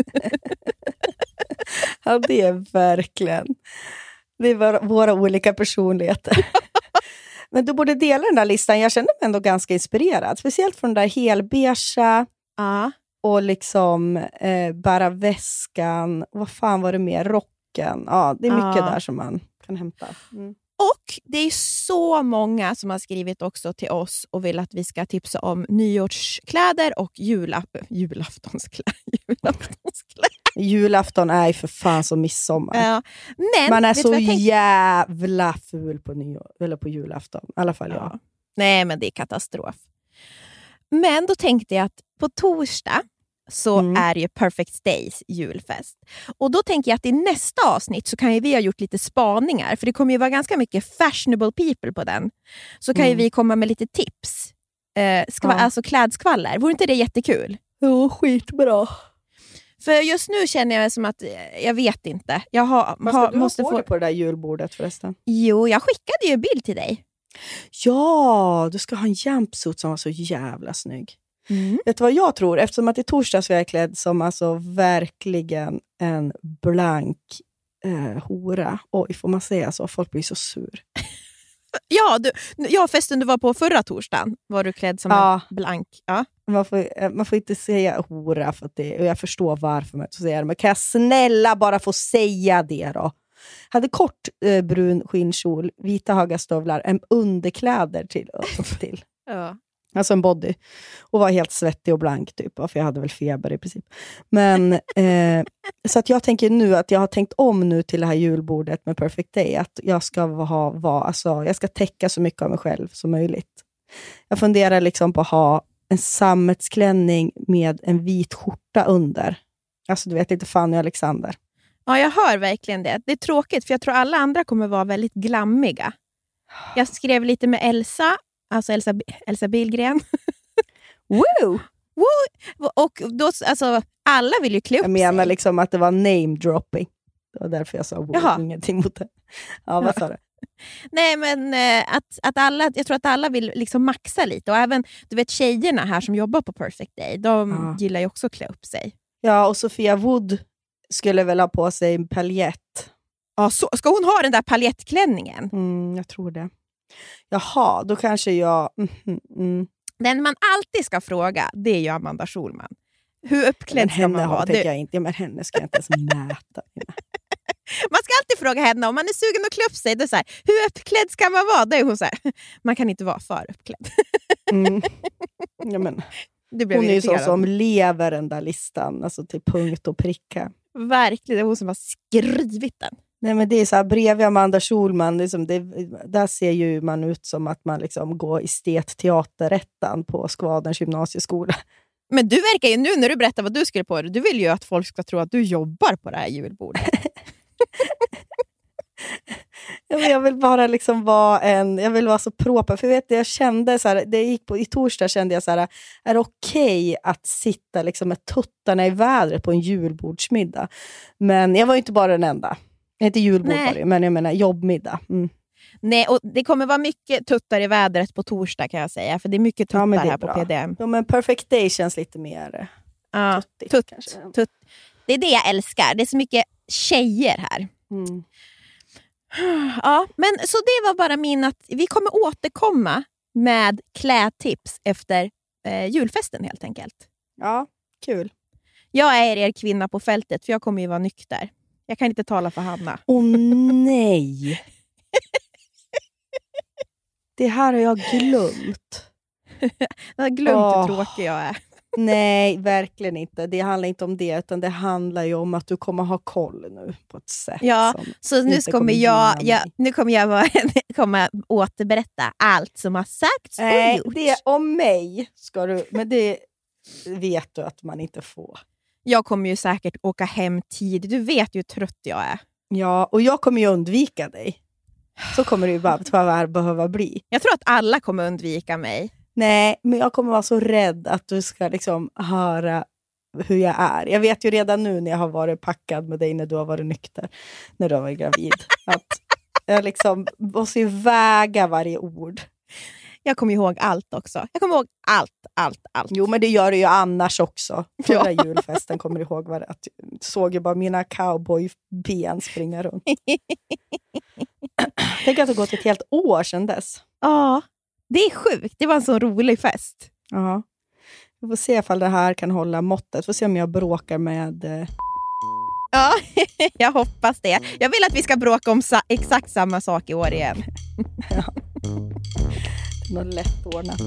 Ja, det är verkligen. Det är våra, våra olika personligheter. Men du borde dela den där listan. Jag kände mig ändå ganska inspirerad. Speciellt från den där helbeige. Ja. Och liksom eh, bära väskan. Vad fan var det mer? Rocken. Ja, det är mycket ja. där som man kan hämta. Mm. Och det är så många som har skrivit också till oss och vill att vi ska tipsa om nyårskläder och julaf- julaftonskläder. julaftonskläder. Julafton är ju för fan som midsommar. Ja, men, man är så jävla ful på nyår, eller på julafton. I alla fall ja. jag. Nej, men det är katastrof. Men då tänkte jag att på torsdag så mm. är det ju Perfect Days julfest. Och då tänker jag att i nästa avsnitt så kan ju vi ha gjort lite spaningar. För det kommer ju vara ganska mycket fashionable people på den. Så kan mm. ju vi komma med lite tips. Eh, ska ja. vara alltså klädskvaller. Vore inte det jättekul? Jo, skitbra. För just nu känner jag som att jag vet inte. Jag har, har, du måste få få det på det där julbordet förresten. Jo, jag skickade ju en bild till dig. Ja, du ska ha en jumpsuit som var så jävla snygg. Mm. Vet du vad jag tror? Eftersom att i torsdags var jag klädd som alltså verkligen en blank eh, hora. Oj, får man säga så? Folk blir så sur. Ja, du, ja, festen du var på förra torsdagen var du klädd som ja. en blank. Ja. Man får, man får inte säga hora för att det, och jag förstår varför man inte säger det. Men kan jag snälla bara få säga det då? Hade kort eh, brun skinnkjol, vita höga stövlar, en underkläder till. till. Ja. Alltså en body. Och var helt svettig och blank typ. För jag hade väl feber i princip. Men eh, så att jag tänker nu att jag har tänkt om nu till det här julbordet med Perfect Day. Att jag ska ha, va, alltså, jag ska täcka så mycket av mig själv som möjligt. Jag funderar liksom på att ha en sammetsklänning med en vit skjorta under. Alltså du vet lite Fanny och Alexander. Ja, jag hör verkligen det. Det är tråkigt för jag tror alla andra kommer vara väldigt glammiga. Jag skrev lite med Elsa. Alltså Elsa, Elsa Billgren. Woo! Woo! Och då, alltså, alla vill ju klä upp Jag menar sig. liksom att det var name dropping. Det var därför jag sa woo. Jaha. Ingenting mot det. Ja, vad sa du? Nej, men eh, att, att alla, jag tror att alla vill liksom maxa lite. Och även, du vet, tjejerna här som jobbar på Perfect Day, de Ja. gillar ju också att klä upp sig. Ja, och Sofia Wood skulle väl ha på sig en paljett. Ja, så, ska hon ha den där paljettklänningen? Mm, jag tror det. Jaha, då kanske jag... Mm, mm, mm. Den man alltid ska fråga, det är ju Amanda Schulman. Hur uppklädd ska man vara? Det... Du... Jag inte. Ja, men henne ska jag inte ens mäta. Man ska alltid fråga henne om man är sugen att klä upp sig. Det är så här, hur uppklädd ska man vara? Då är hon så här, man kan inte vara för uppklädd. Mm. Ja, men, hon är ju så som lever den där listan. Alltså till punkt och pricka. Verkligen, det är hon som har skrivit den. Nej, men det är så här, bredvid Amanda Schulman, liksom det, där ser ju man ut som att man liksom går estetteaterrättan på Skvadens gymnasieskola. Men du verkar ju nu när du berättar vad du skulle på det, du vill ju att folk ska tro att du jobbar på det här julbordet. Jag vill bara liksom vara en, jag vill vara så proper, för jag vet jag kände så här, det gick på i torsdag kände jag så här, är det okej att sitta liksom med tuttarna i vädret på en julbordsmiddag? Men jag var ju inte bara den enda. Inte julbord var det, men jag menar jobbmiddag. Mm. Nej, och det kommer vara mycket tuttar i vädret på torsdag kan jag säga, för det är mycket tuttar ja, är här bra. på P D M. Ja, men Perfect Day känns lite mer ja, tuttigt, tutt, kanske. tutt. Det är det jag älskar. Det är så mycket tjejer här. Mm. Ja, men så det var bara min att vi kommer återkomma med klädtips efter eh, julfesten helt enkelt. Ja, kul. Jag är er kvinna på fältet för jag kommer ju vara nykter. Jag kan inte tala för Hanna. Åh nej! Det här har jag glömt. Jag har glömt oh. hur tråkig jag är. Nej, verkligen inte. Det handlar inte om det, utan det handlar ju om att du kommer ha koll nu på ett sätt. Ja, så nu kommer, kommer jag, jag, nu kommer jag vara, kommer återberätta allt som har sagts och Nej, gjorts. Det om mig ska du, men det vet du att man inte får. Jag kommer ju säkert åka hem tidigt. Du vet ju hur trött jag är. Ja, och jag kommer ju undvika dig. Så kommer det ju bara tyvärr behöva bli. Jag tror att alla kommer undvika mig. Nej, men jag kommer vara så rädd att du ska liksom höra hur jag är. Jag vet ju redan nu när jag har varit packad med dig när du har varit nykter. När du har varit gravid. Att jag liksom måste ju väga varje ord. Jag kommer ihåg allt också. Jag kommer ihåg allt, allt, allt. Jo, men det gör du ju annars också. Förra ja. julfesten kommer du ihåg vad det att du såg ju bara mina cowboyben springa runt. Tänk att det har gått ett helt år sedan dess. Ja, det är sjukt. Det var en så rolig fest. Ja. Vi får se ifall det här kan hålla måttet. Vi får se om jag bråkar med... Ja, jag hoppas det. Jag vill att vi ska bråka om sa- exakt samma sak i år igen. Ja. Det är nog lätt ordnat.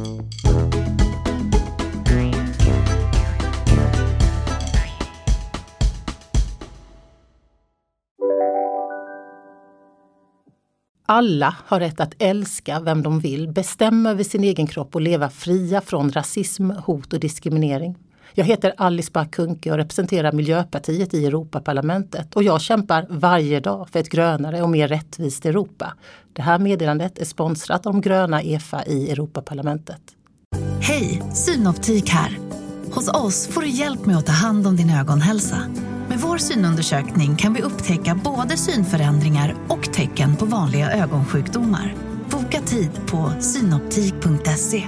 Alla har rätt att älska vem de vill, bestämma över sin egen kropp och leva fria från rasism, hot och diskriminering. Jag heter Alice Bah Kuhnke och representerar Miljöpartiet i Europaparlamentet och jag kämpar varje dag för ett grönare och mer rättvist Europa. Det här meddelandet är sponsrat av de gröna E F A i Europaparlamentet. Hej, Synoptik här. Hos oss får du hjälp med att ta hand om din ögonhälsa. Med vår synundersökning kan vi upptäcka både synförändringar och tecken på vanliga ögonsjukdomar. Boka tid på synoptik punkt se.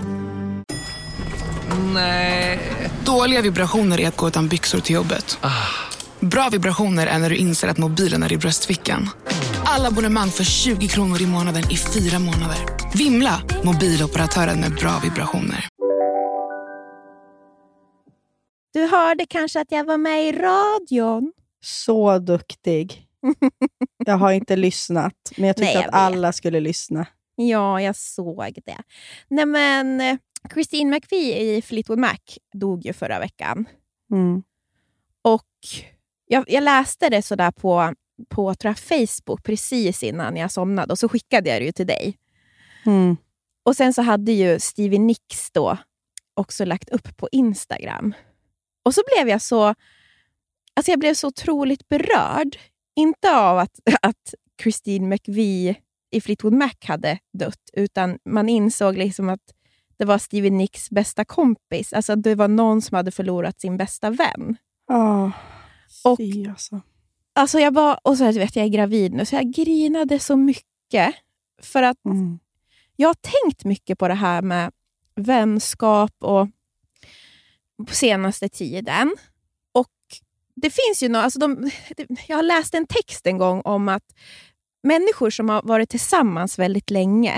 Nej. Dåliga vibrationer är att gå utan byxor till jobbet. Bra vibrationer är när du inser att mobilen är i bröstfickan. Alla abonnemang för tjugo kronor i månaden i fyra månader. Vimla, mobiloperatören med bra vibrationer. Du hörde kanske att jag var med i radion. Så duktig. Jag har inte lyssnat, men jag tyckte Nej, jag att vet. alla skulle lyssna. Ja, jag såg det. Nej, men Christine McVie i Fleetwood Mac dog ju förra veckan. Mm. Och jag, jag läste det sådär på, på tror jag, Facebook precis innan jag somnade. Och så skickade jag det ju till dig. Mm. Och sen så hade ju Stevie Nicks då också lagt upp på Instagram. Och så blev jag så... Alltså jag blev så otroligt berörd. Inte av att, att Christine McVie i Fleetwood Mac hade dött. Utan man insåg liksom att det var Stevie Nicks bästa kompis. Alltså det var någon som hade förlorat sin bästa vän. Ja, och fy alltså. Alltså jag var, och så vet jag är gravid nu. Så jag grinade så mycket. För att mm. jag har tänkt mycket på det här med vänskap och på senaste tiden. Och det finns ju något, alltså de, jag har läst en text en gång om att människor som har varit tillsammans väldigt länge,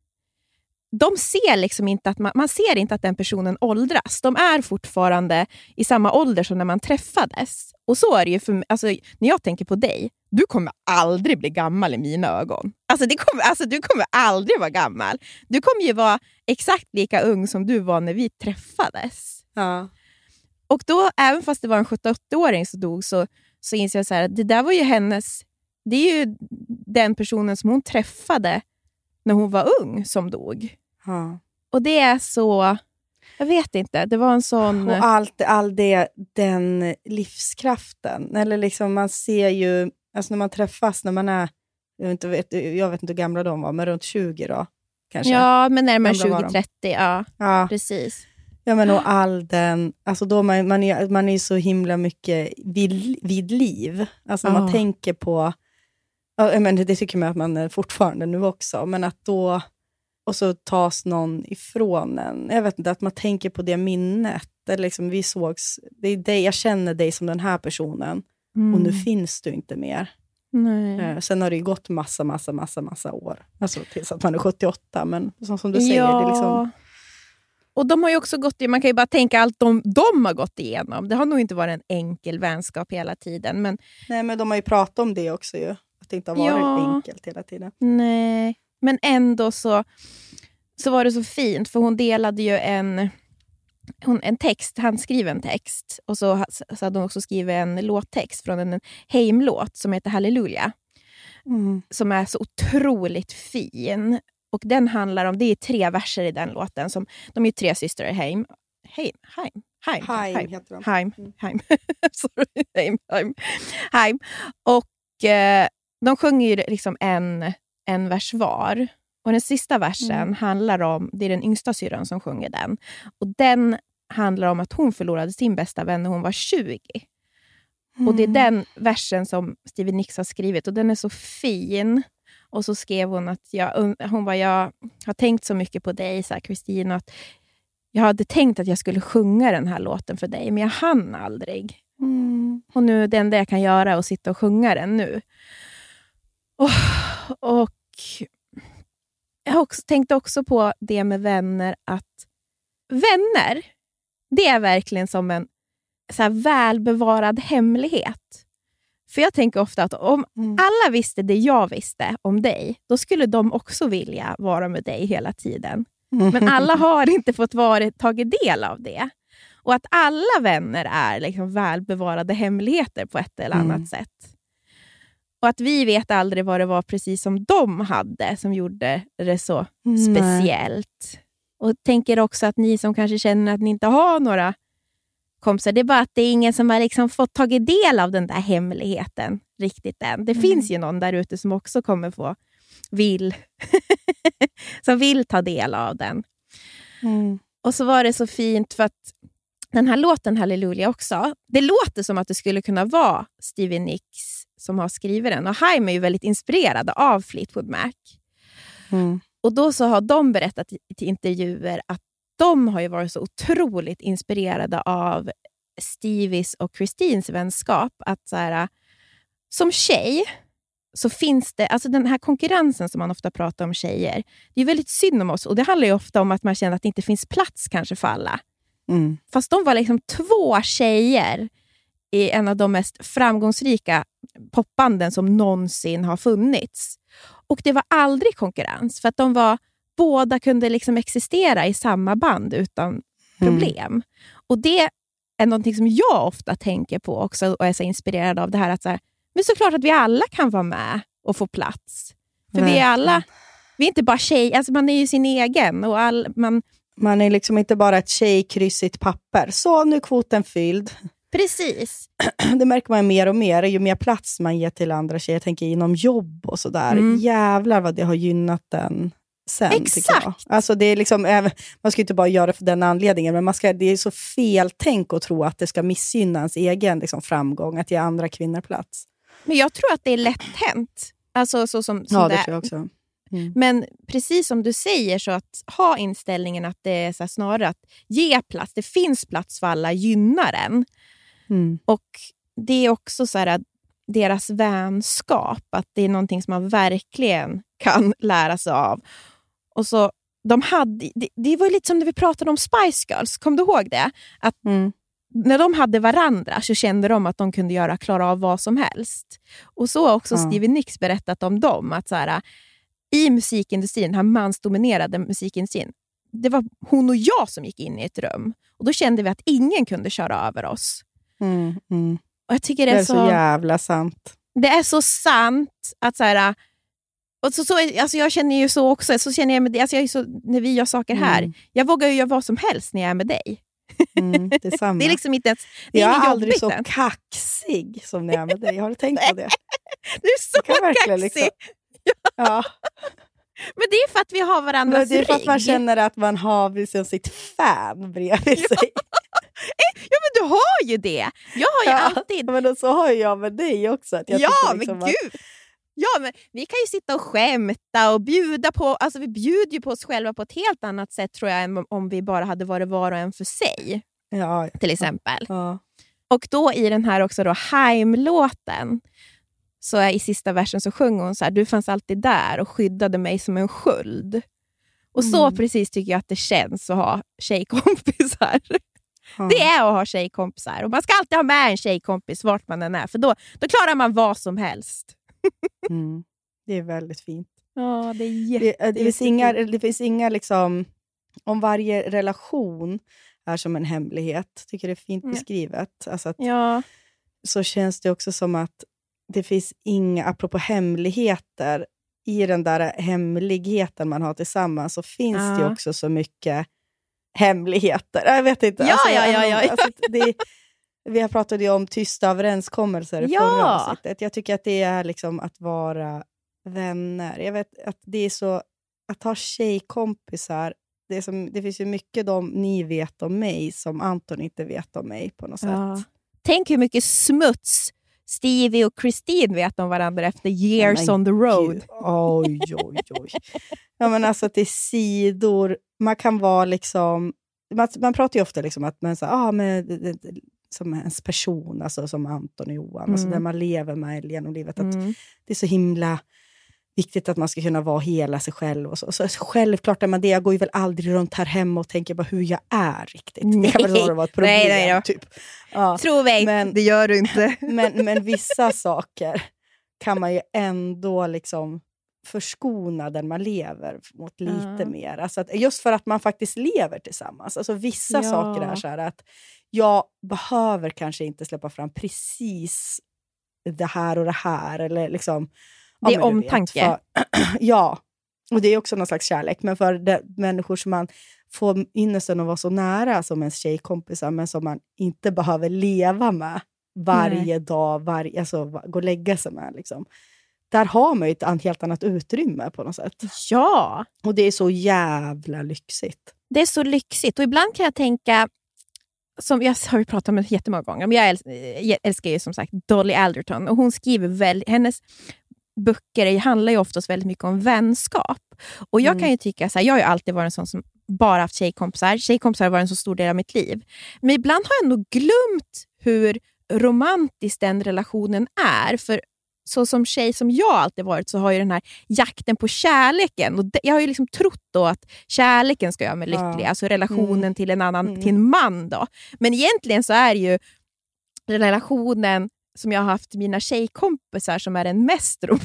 de ser liksom inte att man, man ser inte att den personen åldras. De är fortfarande i samma ålder som när man träffades. Och så är det ju för mig, alltså, när jag tänker på dig, du kommer aldrig bli gammal i mina ögon. Alltså, det kommer, alltså du kommer aldrig vara gammal. Du kommer ju vara exakt lika ung som du var när vi träffades. Ja. Och då, även fast det var en sjuttioåtta-åring som dog, så, så inser jag så här, det där var ju hennes, det är ju den personen som hon träffade när hon var ung som dog. Ja. Och det är så, jag vet inte, det var en sån... Och allt, all det, den livskraften. Eller liksom man ser ju, alltså när man träffas, när man är, jag vet inte, jag vet inte hur gamla de var, men runt tjugo då, kanske. Ja, men närmare tjugo trettio, ja, ja. Precis. Ja, men och all den, alltså då man, man, är, man är så himla mycket vid, vid liv. Alltså Ja. man tänker på, ja, men det tycker man att man är fortfarande nu också, men att då, och så tas någon ifrån en. Jag vet inte, att man tänker på det minnet. Eller liksom vi sågs, det är dig, jag känner dig som den här personen. Mm. Och nu finns du inte mer. Nej. Eh, sen har det ju gått massa, massa, massa, massa år. Alltså tills att man är sjuttioåtta. Men som, som du säger, Ja. det är liksom... Och de har ju också gått, man kan ju bara tänka allt de, de har gått igenom. Det har nog inte varit en enkel vänskap hela tiden. Men... Nej, men de har ju pratat om det också ju. Att det inte har varit Ja. enkelt hela tiden. Nej, men ändå så, så var det så fint. För hon delade ju en, hon, en text, handskriven text. Och så, så hade hon också skrivit en låttext från en Haim-låt som heter Halleluja. Mm. Som är så otroligt fin. Och den handlar om, det är tre verser i den låten. Som, de är ju tre systrar i Haim. Haim, Haim, Haim, Haim Haim, heter de. Haim, Haim. Sorry, Haim, Haim. Haim. Och eh, de sjunger ju liksom en, en vers var. Och den sista versen Mm. handlar om, det är den yngsta syrran som sjunger den. Och den handlar om att hon förlorade sin bästa vän när hon var tjugo. Mm. Och det är den versen som Stevie Nicks har skrivit. Och den är så fin. Och så skrev hon att jag, hon bara, jag har tänkt så mycket på dig, så här, Kristina, att jag hade tänkt att jag skulle sjunga den här låten för dig, men jag hann aldrig. Mm. Och nu det enda jag kan göra är att sitta och sjunga den nu. Och, och jag också, tänkte också på det med vänner, att vänner, det är verkligen som en så här välbevarad hemlighet. För jag tänker ofta att om Mm. alla visste det jag visste om dig, då skulle de också vilja vara med dig hela tiden. Men alla har inte fått vara, tagit del av det. Och att alla vänner är liksom välbevarade hemligheter på ett eller annat Mm. sätt. Och att vi vet aldrig vad det var precis som de hade som gjorde det så Nej. speciellt. Och tänker också att ni som kanske känner att ni inte har några kompisar, det är bara att det är ingen som har liksom fått tagit del av den där hemligheten riktigt än. Det Mm. finns ju någon där ute som också kommer få vill som vill ta del av den. Mm. Och så var det så fint för att den här låten Halleluja också, det låter som att det skulle kunna vara Stevie Nicks som har skrivit den. Och Haim är ju väldigt inspirerade av Fleetwood Mac. Mm. Och då så har de berättat i till intervjuer att de har ju varit så otroligt inspirerade av Stevies och Christines vänskap. Att så här, som tjej så finns det, alltså den här konkurrensen som man ofta pratar om tjejer, det är väldigt synd om oss. Och det handlar ju ofta om att man känner att det inte finns plats kanske för alla. Mm. Fast de var liksom två tjejer i en av de mest framgångsrika popbanden som någonsin har funnits. Och det var aldrig konkurrens, för att de var båda kunde liksom existera i samma band utan problem. Mm. Och det är någonting som jag ofta tänker på också och är så inspirerad av det här att så här, men såklart att vi alla kan vara med och få plats. För Nej. vi är alla, vi är inte bara tjej, alltså man är ju sin egen och all, man Man är liksom inte bara ett tjejkryssigt papper. Så, nu är kvoten fylld. Precis. Det märker man mer och mer. Ju mer plats man ger till andra tjejer. Jag tänker inom jobb och sådär. Mm. Jävlar vad det har gynnat den sen. Exakt. Alltså det är liksom, man ska inte bara göra det för den anledningen. Men man ska, det är så fel tänk att tro att det ska missgynna ens egen liksom, framgång. Att ge andra kvinnor plats. Men jag tror att det är lätt hänt. Alltså så som, som ja, det det tror jag också. Mm. Men precis som du säger så att ha inställningen att det är så här, snarare att ge plats, det finns plats för alla, gynnar den. Mm. Och det är också så här att deras vänskap, att det är någonting som man verkligen kan lära sig av. Och så de hade, det, det var lite som när vi pratade om Spice Girls, kom du ihåg det? Att mm. när de hade varandra så kände de att de kunde göra, klara av vad som helst. Och så har också mm. Stevie Nicks berättat om dem, att så här, i musikindustrin, den här mansdominerade musikindustrin, det var hon och jag som gick in i ett rum. Och då kände vi att ingen kunde köra över oss. Mm, mm. Och jag tycker det är, det är så, så jävla sant. Det är så sant att så här, och så, så, alltså jag känner ju så också, så känner jag med det, alltså jag är så, när vi gör saker här, mm. jag vågar ju göra vad som helst när jag är med dig. Mm, det är samma. Det är liksom inte ens, det är jag inget är aldrig jobbigt så kaxig som när jag är med dig. Har du tänkt på det? Du är så kaxig. Liksom, ja. Men det är för att vi har varandras rygg. Det är för att man känner att man har liksom sitt fan bredvid sig. Ja, men du har ju det. Jag har ju ja, alltid. Men så har jag med dig också. Att jag ja, liksom men gud. Att... Ja, men vi kan ju sitta och skämta och bjuda på, alltså vi bjuder ju på oss själva på ett helt annat sätt tror jag än om vi bara hade varit var och en för sig. Ja. Till exempel. Ja. Och då i den här också då Haim-låten, så i sista versen så sjunger hon så här: du fanns alltid där och skyddade mig som en sköld. Och mm. så precis tycker jag att det känns att ha tjejkompisar. Mm. Det är att ha tjejkompisar. Och man ska alltid ha med en tjejkompis vart man än är. För då, då klarar man vad som helst. Mm. Det är väldigt fint. Ja, det är jätte, det, det, finns inga, det finns inga liksom, om varje relation är som en hemlighet. Tycker det är fint beskrivet. Alltså att, ja. Så känns det också som att det finns inga, apropå hemligheter, i den där hemligheten man har tillsammans så finns ja. det också så mycket hemligheter. Jag vet inte. Ja, alltså, ja, ja, ja. Alltså, det, vi har pratat ju om tysta överenskommelser i ja. förra avsnittet. Jag tycker att det är liksom att vara vänner. Jag vet att det är så, att ha tjejkompisar, det, är som, det finns ju mycket de ni vet om mig som Anton inte vet om mig på något ja. sätt. Tänk hur mycket smuts Stevie och Christine vet om varandra efter years on the road. Gud. Oj, oj, oj. Ja, men alltså att det är sidor. Man kan vara liksom... Man, man pratar ju ofta liksom att man så, ah, men, som ens person, alltså som Anton och Johan. Mm. Alltså där man lever med genom livet. Att mm. det är så himla viktigt att man ska kunna vara hela sig själv. Och så. Så självklart är man det. Jag går ju väl aldrig runt här hemma och tänker på hur jag är riktigt. Nej. Det kan väl vara ett problem. Nej, nej, typ. Ja. Tro mig, men, det gör du inte. men, men vissa saker kan man ju ändå liksom förskona där man lever mot lite ja. mer. Alltså att, just för att man faktiskt lever tillsammans. Alltså vissa ja. saker är så här att jag behöver kanske inte släppa fram precis det här och det här. Eller liksom, det är ja, omtanke. För, ja, och det är också någon slags kärlek. Men för de människor som man får ynnesten att vara så nära som ens tjejkompisar, men som man inte behöver leva med varje Nej. dag, varje, alltså gå och lägga sig med liksom. Där har man ju ett helt annat utrymme på något sätt. Ja. Och det är så jävla lyxigt. Det är så lyxigt. Och ibland kan jag tänka, som jag har ju pratat om jättemånga gånger, men jag älskar, jag älskar ju som sagt Dolly Alderton. Och hon skriver väl, hennes böcker handlar ju oftast väldigt mycket om vänskap. Och jag mm. kan ju tycka så här, jag har ju alltid varit en sån som bara haft tjejkompisar. Tjejkompisar har varit en så stor del av mitt liv. Men ibland har jag ändå glömt hur romantisk den relationen är. För så som tjej som jag alltid varit så har ju den här jakten på kärleken. Och jag har ju liksom trott då att kärleken ska göra mig lycklig. Ja. Alltså relationen mm. till en annan, mm. till en man då. Men egentligen så är ju relationen som jag har haft mina tjejkompisar som är den mest romantiska.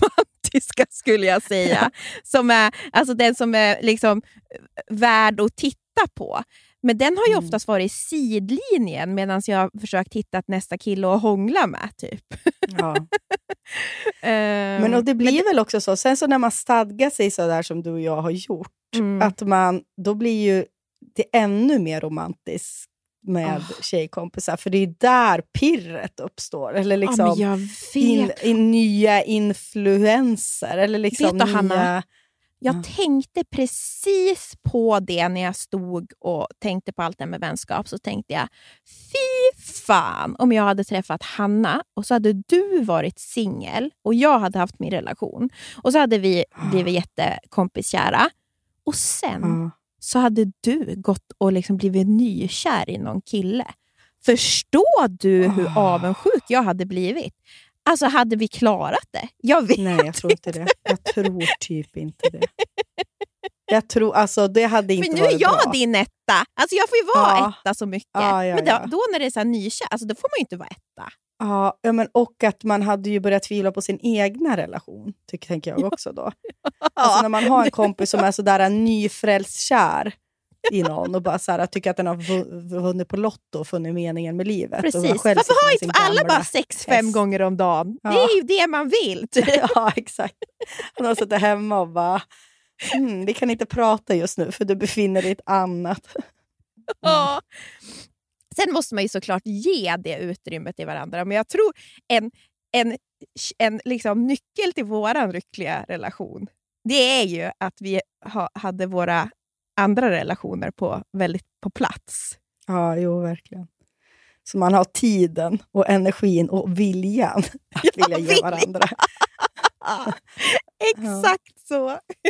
romantiska skulle jag säga. Som är, alltså den som är liksom värd att titta på. Men den har ju Mm. oftast varit i sidlinjen medan jag har försökt hitta ett nästa kille att hångla med typ. Ja. Ehm, Men och det blir men väl också så. Sen så när man stadgar sig så där som du och jag har gjort. Mm. Att man, då blir ju det ännu mer romantiskt med Oh. tjejkompisar. För det är ju där pirret uppstår. Eller liksom ja, men jag vet. in, in, nya influenser. Eller liksom Vet du, nya... Hanna? Jag Ja. tänkte precis på det när jag stod och tänkte på allt det med vänskap. Så tänkte jag, fy fan om jag hade träffat Hanna och så hade du varit singel och jag hade haft min relation. Och så hade vi blivit jättekompiskära. Och sen Ja. så hade du gått och liksom blivit nykär i någon kille. Förstår du hur Oh. avundsjuk jag hade blivit? Alltså hade vi klarat det? Jag vet Nej, jag tror inte det. Jag tror typ inte det. Jag tror, alltså det hade inte För nu varit är jag bra. din etta. Alltså jag får ju vara Ja. etta så mycket. Ja, ja, men då, ja. då när det är så här nykär, alltså då får man ju inte vara etta. Ja, ja, men och att man hade ju börjat tvivla på sin egna relation, tycker tänker jag också då. Alltså när man har en kompis som är sådär nyfrälst kär i någon och bara så här, tycker att den har vu- vunnit på lotto och funnit meningen med livet. Precis. Och man själv Varför sitter har med inte sin alla gamla bara sex, fem häst. gånger om dagen? Ja. Det är ju det man vill. Typ. Ja, exakt. Han har suttit hemma och bara, mm, vi kan inte prata just nu för du befinner dig i ett annat. Ja. Sen måste man ju såklart ge det utrymmet till varandra. Men jag tror en, en, en liksom nyckel till våran lyckliga relation, det är ju att vi ha, hade våra andra relationer på väldigt på plats. Ja, jo, verkligen. Så man har tiden och energin och viljan att Ja, vilja ge vilja. varandra. Exakt så.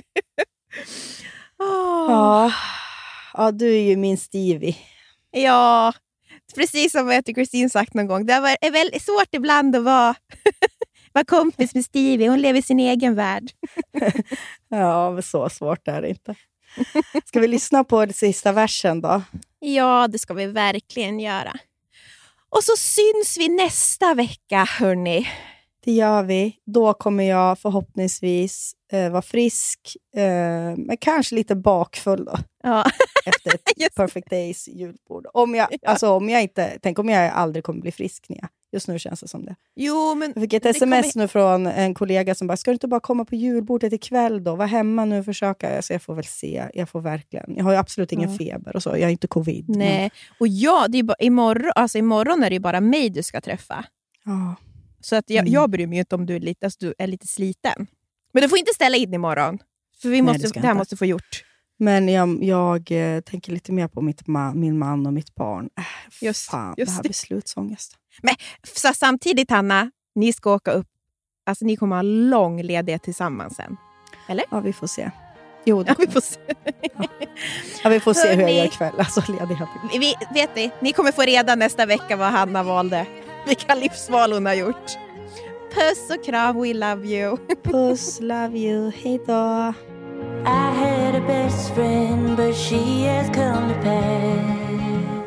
oh. Ja. Ja, du är ju min Stevie. Ja, precis som jag tycker Kristin sagt någon gång. Det är väldigt svårt ibland att vara, vara kompis med Stevie. Hon lever i sin egen värld. Ja, men så svårt är det inte. Ska vi lyssna på den sista versen då? Ja, det ska vi verkligen göra. Och så syns vi nästa vecka, hörni. Det gör vi. Då kommer jag förhoppningsvis eh, vara frisk. Eh, men kanske lite bakfull då. Ja. Efter ett Perfect Days julbord. Om jag, Ja. alltså, om jag inte, tänk om jag aldrig kommer bli frisk, Nia. Just nu känns det som det. Jo, men Jag fick ett det sms kommer- nu från en kollega som bara, ska du inte bara komma på julbordet ikväll då? Var hemma nu och försöka. Alltså, jag får väl se. Jag får verkligen. Jag har ju absolut ingen Ja. feber och så. Jag är inte covid. men- Nej, och ja, det är bara, imorgon, alltså imorgon är det ju bara mig du ska träffa. Ja. Så att jag, Mm. jag bryr mig ju inte om du är, lite, alltså, du är lite sliten. Men du får inte ställa in imorgon. För vi Nej, måste, det ska det här inte. måste få gjort. Men jag, jag eh, tänker lite mer på mitt ma- min man och mitt barn. Äh, Just- fan, just det här det. beslutsångest. Men så samtidigt, Hanna, ni ska åka upp. Alltså ni kommer ha lång ledighet tillsammans sen. Eller? Ja, vi får se. Jo, det Ja, vi får se. ja, vi får se hur jag Hörni. gör ikväll. Alltså ledighet. Vi, vet ni, ni kommer få reda nästa vecka vad Hanna valde. Vilka livsval hon har gjort. Puss och kram, we love you. Puss, love you, hej då. I had a best friend, but she has come to pass.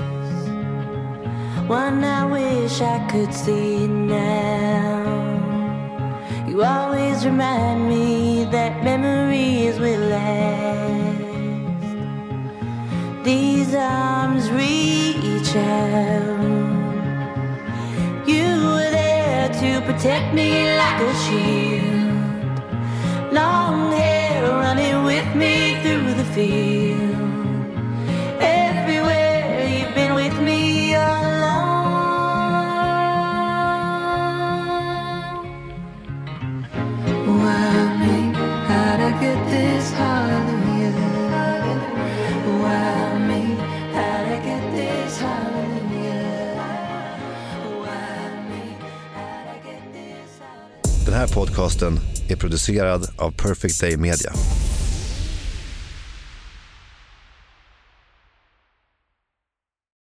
One I wish I could see now. You always remind me that memories will last. These arms reach out. You were there to protect me like a shield. Long hair running with me through the field. Everywhere you've been with me along. Why me? How'd I get this hallelujah? Why me? How'd I get this hallelujah? Why me? How'd I get this hallelujah? Den här podcasten är producerad av Perfect Day Media.